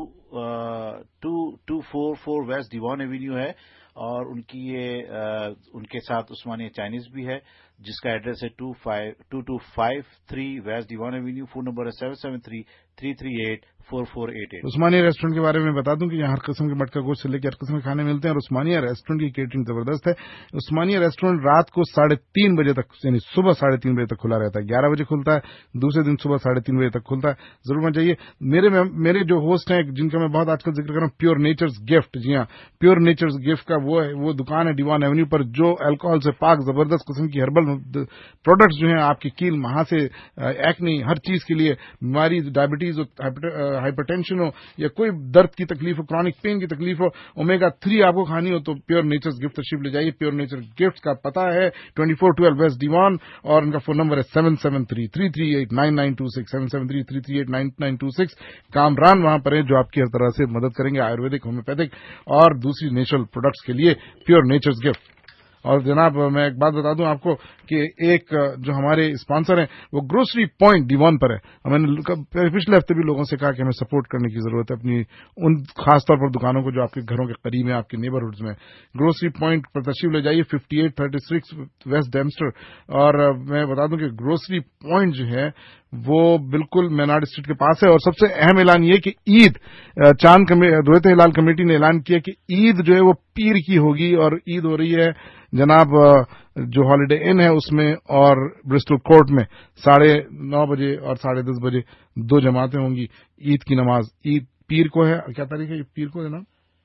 two two four four west Devon avenue ہے، اور ان کی یہ ان کے ساتھ عثمانیہ چائنیز بھی ہے جس کا ایڈریس ہے two five two two five three west Devon avenue. Phone number ہے seven seven three three three eight four four eight eight. Usmania restaurant کے بارے میں بتا دوں کہ یہاں ہر قسم کے مٹکا گوشت سے لے کے ہر قسم کے کھانے ملتے ہیں، اور عثمانیہ ریسٹورینٹ کی کیٹرنگ زبردست ہے. عثمانیہ ریسٹورینٹ رات کو ساڑھے تین بجے تک، یعنی صبح ساڑھے تین بجے تک کھلا رہتا ہے. گیارہ بجے کھلتا ہے، دوسرے دن صبح ساڑھے تین بجے تک کھلتا ہے. ضرور میں چاہیے. میرے میرے جو ہوسٹ ہیں جن کا میں بہت آج کل ذکر کر رہا ہوں، پیور نیچرز گفٹ. جی ہاں، پیور نیچرز گفٹ کا وہ ہے وہ دکان ہے ڈیوان ایونیو پر، جو الکوہول سے پاک زبردست قسم کی ہربل پروڈکٹس جو ہیں آپ کی کیل، مہا سے ایکنی، ہر چیز کے لیے، بیماری، ڈائبٹیز ہو، ہائپر ٹینشن ہو، یا کوئی درد کی تکلیف ہو، کرونک پین کی تکلیف ہو، اومیگا تھری آپ کو کھانی ہو تو پیور نیچرز گفٹ تشریف لے جائیے. پیور نیچر گفٹ کا پتہ ہے twenty four twelve west Devon, اور ان کا فون نمبر ہے seven seven three three three eight nine nine two six seven seven three three three eight nine nine two six. Kamran وہاں پر ہیں جو آپ کی ہر طرح سے مدد کریں گے، آیورویدک، ہومیوپیتھک اور دوسری نیچرل پروڈکٹس کے لیے. Pure nature's gift. اور جناب میں ایک بات بتا دوں آپ کو کہ ایک جو ہمارے اسپانسر ہیں وہ گروسری پوائنٹ ڈیوان پر ہے. میں نے پچھلے ہفتے بھی لوگوں سے کہا کہ ہمیں سپورٹ کرنے کی ضرورت ہے اپنی ان خاص طور پر دکانوں کو جو آپ کے گھروں کے قریب ہیں، آپ کے نیبرہڈز میں. گروسری پوائنٹ پر تشریف لے جائیے، fifty eight thirty six west Dempster. اور میں بتا دوں کہ گروسری پوائنٹ جو ہے وہ بالکل مینارڈ اسٹریٹ کے پاس ہے. اور سب سے اہم اعلان یہ کہ عید، چاند رویت ہلال کمیٹی نے اعلان کیا کہ عید جو ہے وہ پیر کی ہوگی، اور عید ہو رہی ہے جناب جو ہالیڈے ان ہے اس میں اور برسٹل کورٹ میں ساڑھے نو بجے اور ساڑھے دس بجے دو جماعتیں ہوں گی. عید کی نماز عید پیر کو ہے، کیا تاریخ ہے پیر کو جناب؟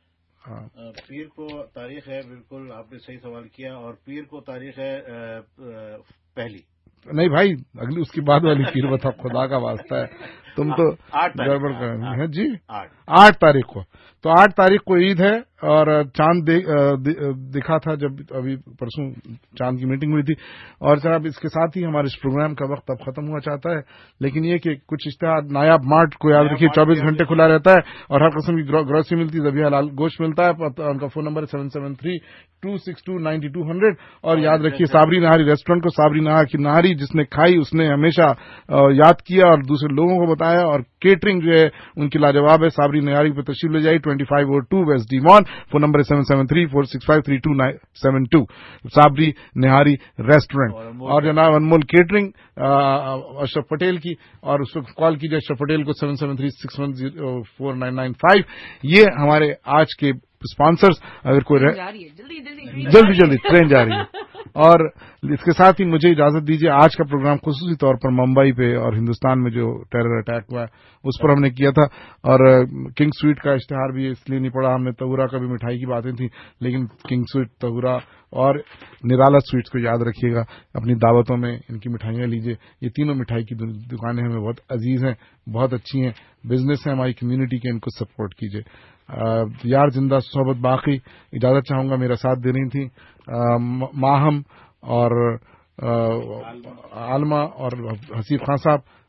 پیر کو تاریخ ہے، بالکل آپ نے صحیح سوال کیا، اور پیر کو تاریخ ہے پہلی. نہیں بھائی، اگلی اس کی بعد والی پیر بتا، خدا کا واسطہ ہے تم تو گڑبڑ کر ہے. جی آٹھ تاریخ کو، تو آٹھ تاریخ کو عید ہے، اور چاند دکھا تھا جب ابھی پرسوں چاند کی میٹنگ ہوئی تھی. اور جناب اس کے ساتھ ہی ہمارے اس پروگرام کا وقت اب ختم ہوا چاہتا ہے، لیکن یہ کہ کچھ اشتہار نایاب مارٹ کو یاد رکھیے چوبیس گھنٹے کھلا رہتا ہے، اور ہر قسم کی گروسری ملتی ہے، ذبیحہ حلال گوشت ملتا ہے. ان کا phone number seven seven three two six two ninety two hundred. اور یاد رکھیے صابری نہاری ریسٹورینٹ کو، صابری نہار کی نہاری جس نے کھائی اس نے ہمیشہ یاد کیا اور دوسرے لوگوں کو بتایا. اور کیٹرنگ جو ہے ان کی لاجواب ہے. صابری نہاری پہ تشریف لے جائیے، twenty five O two west Devon. Phone number seven seven three four six five three two seven two. Sabri Nihari restaurant. اور جناب انمول کیٹرنگ اشرف پٹیل کی، اور اس وقت کال کیجیے اشرف پٹیل کو seven seven three six one zero four nine nine five. یہ ہمارے آج کے اسپانسرز. اگر کوئی جلدی جلدی ٹرین جا رہی ہے. اور اس کے ساتھ ہی مجھے اجازت دیجیے، آج کا پروگرام خصوصی طور پر ممبئی پہ اور ہندوستان میں جو ٹیرر اٹیک ہوا ہے اس پر ہم نے کیا تھا. اور کنگ سویٹ کا اشتہار بھی اس لیے نہیں پڑا، ہم نے تہورا کا بھی مٹھائی کی باتیں تھیں، لیکن کنگ سویٹ، تہورا اور نرالا سویٹس کو یاد رکھیے گا. اپنی دعوتوں میں ان کی مٹھائیاں لیجیے. یہ تینوں مٹھائی کی دکانیں ہمیں بہت عزیز ہیں، بہت اچھی ہیں، بزنس ہے ہماری کمیونٹی کے، ان کو سپورٹ کیجیے. یار زندہ صحبت باقی. اجازت چاہوں گا، میرا ساتھ دے رہی تھیں ماہم اور عالمہ اور حسیب خان صاحب.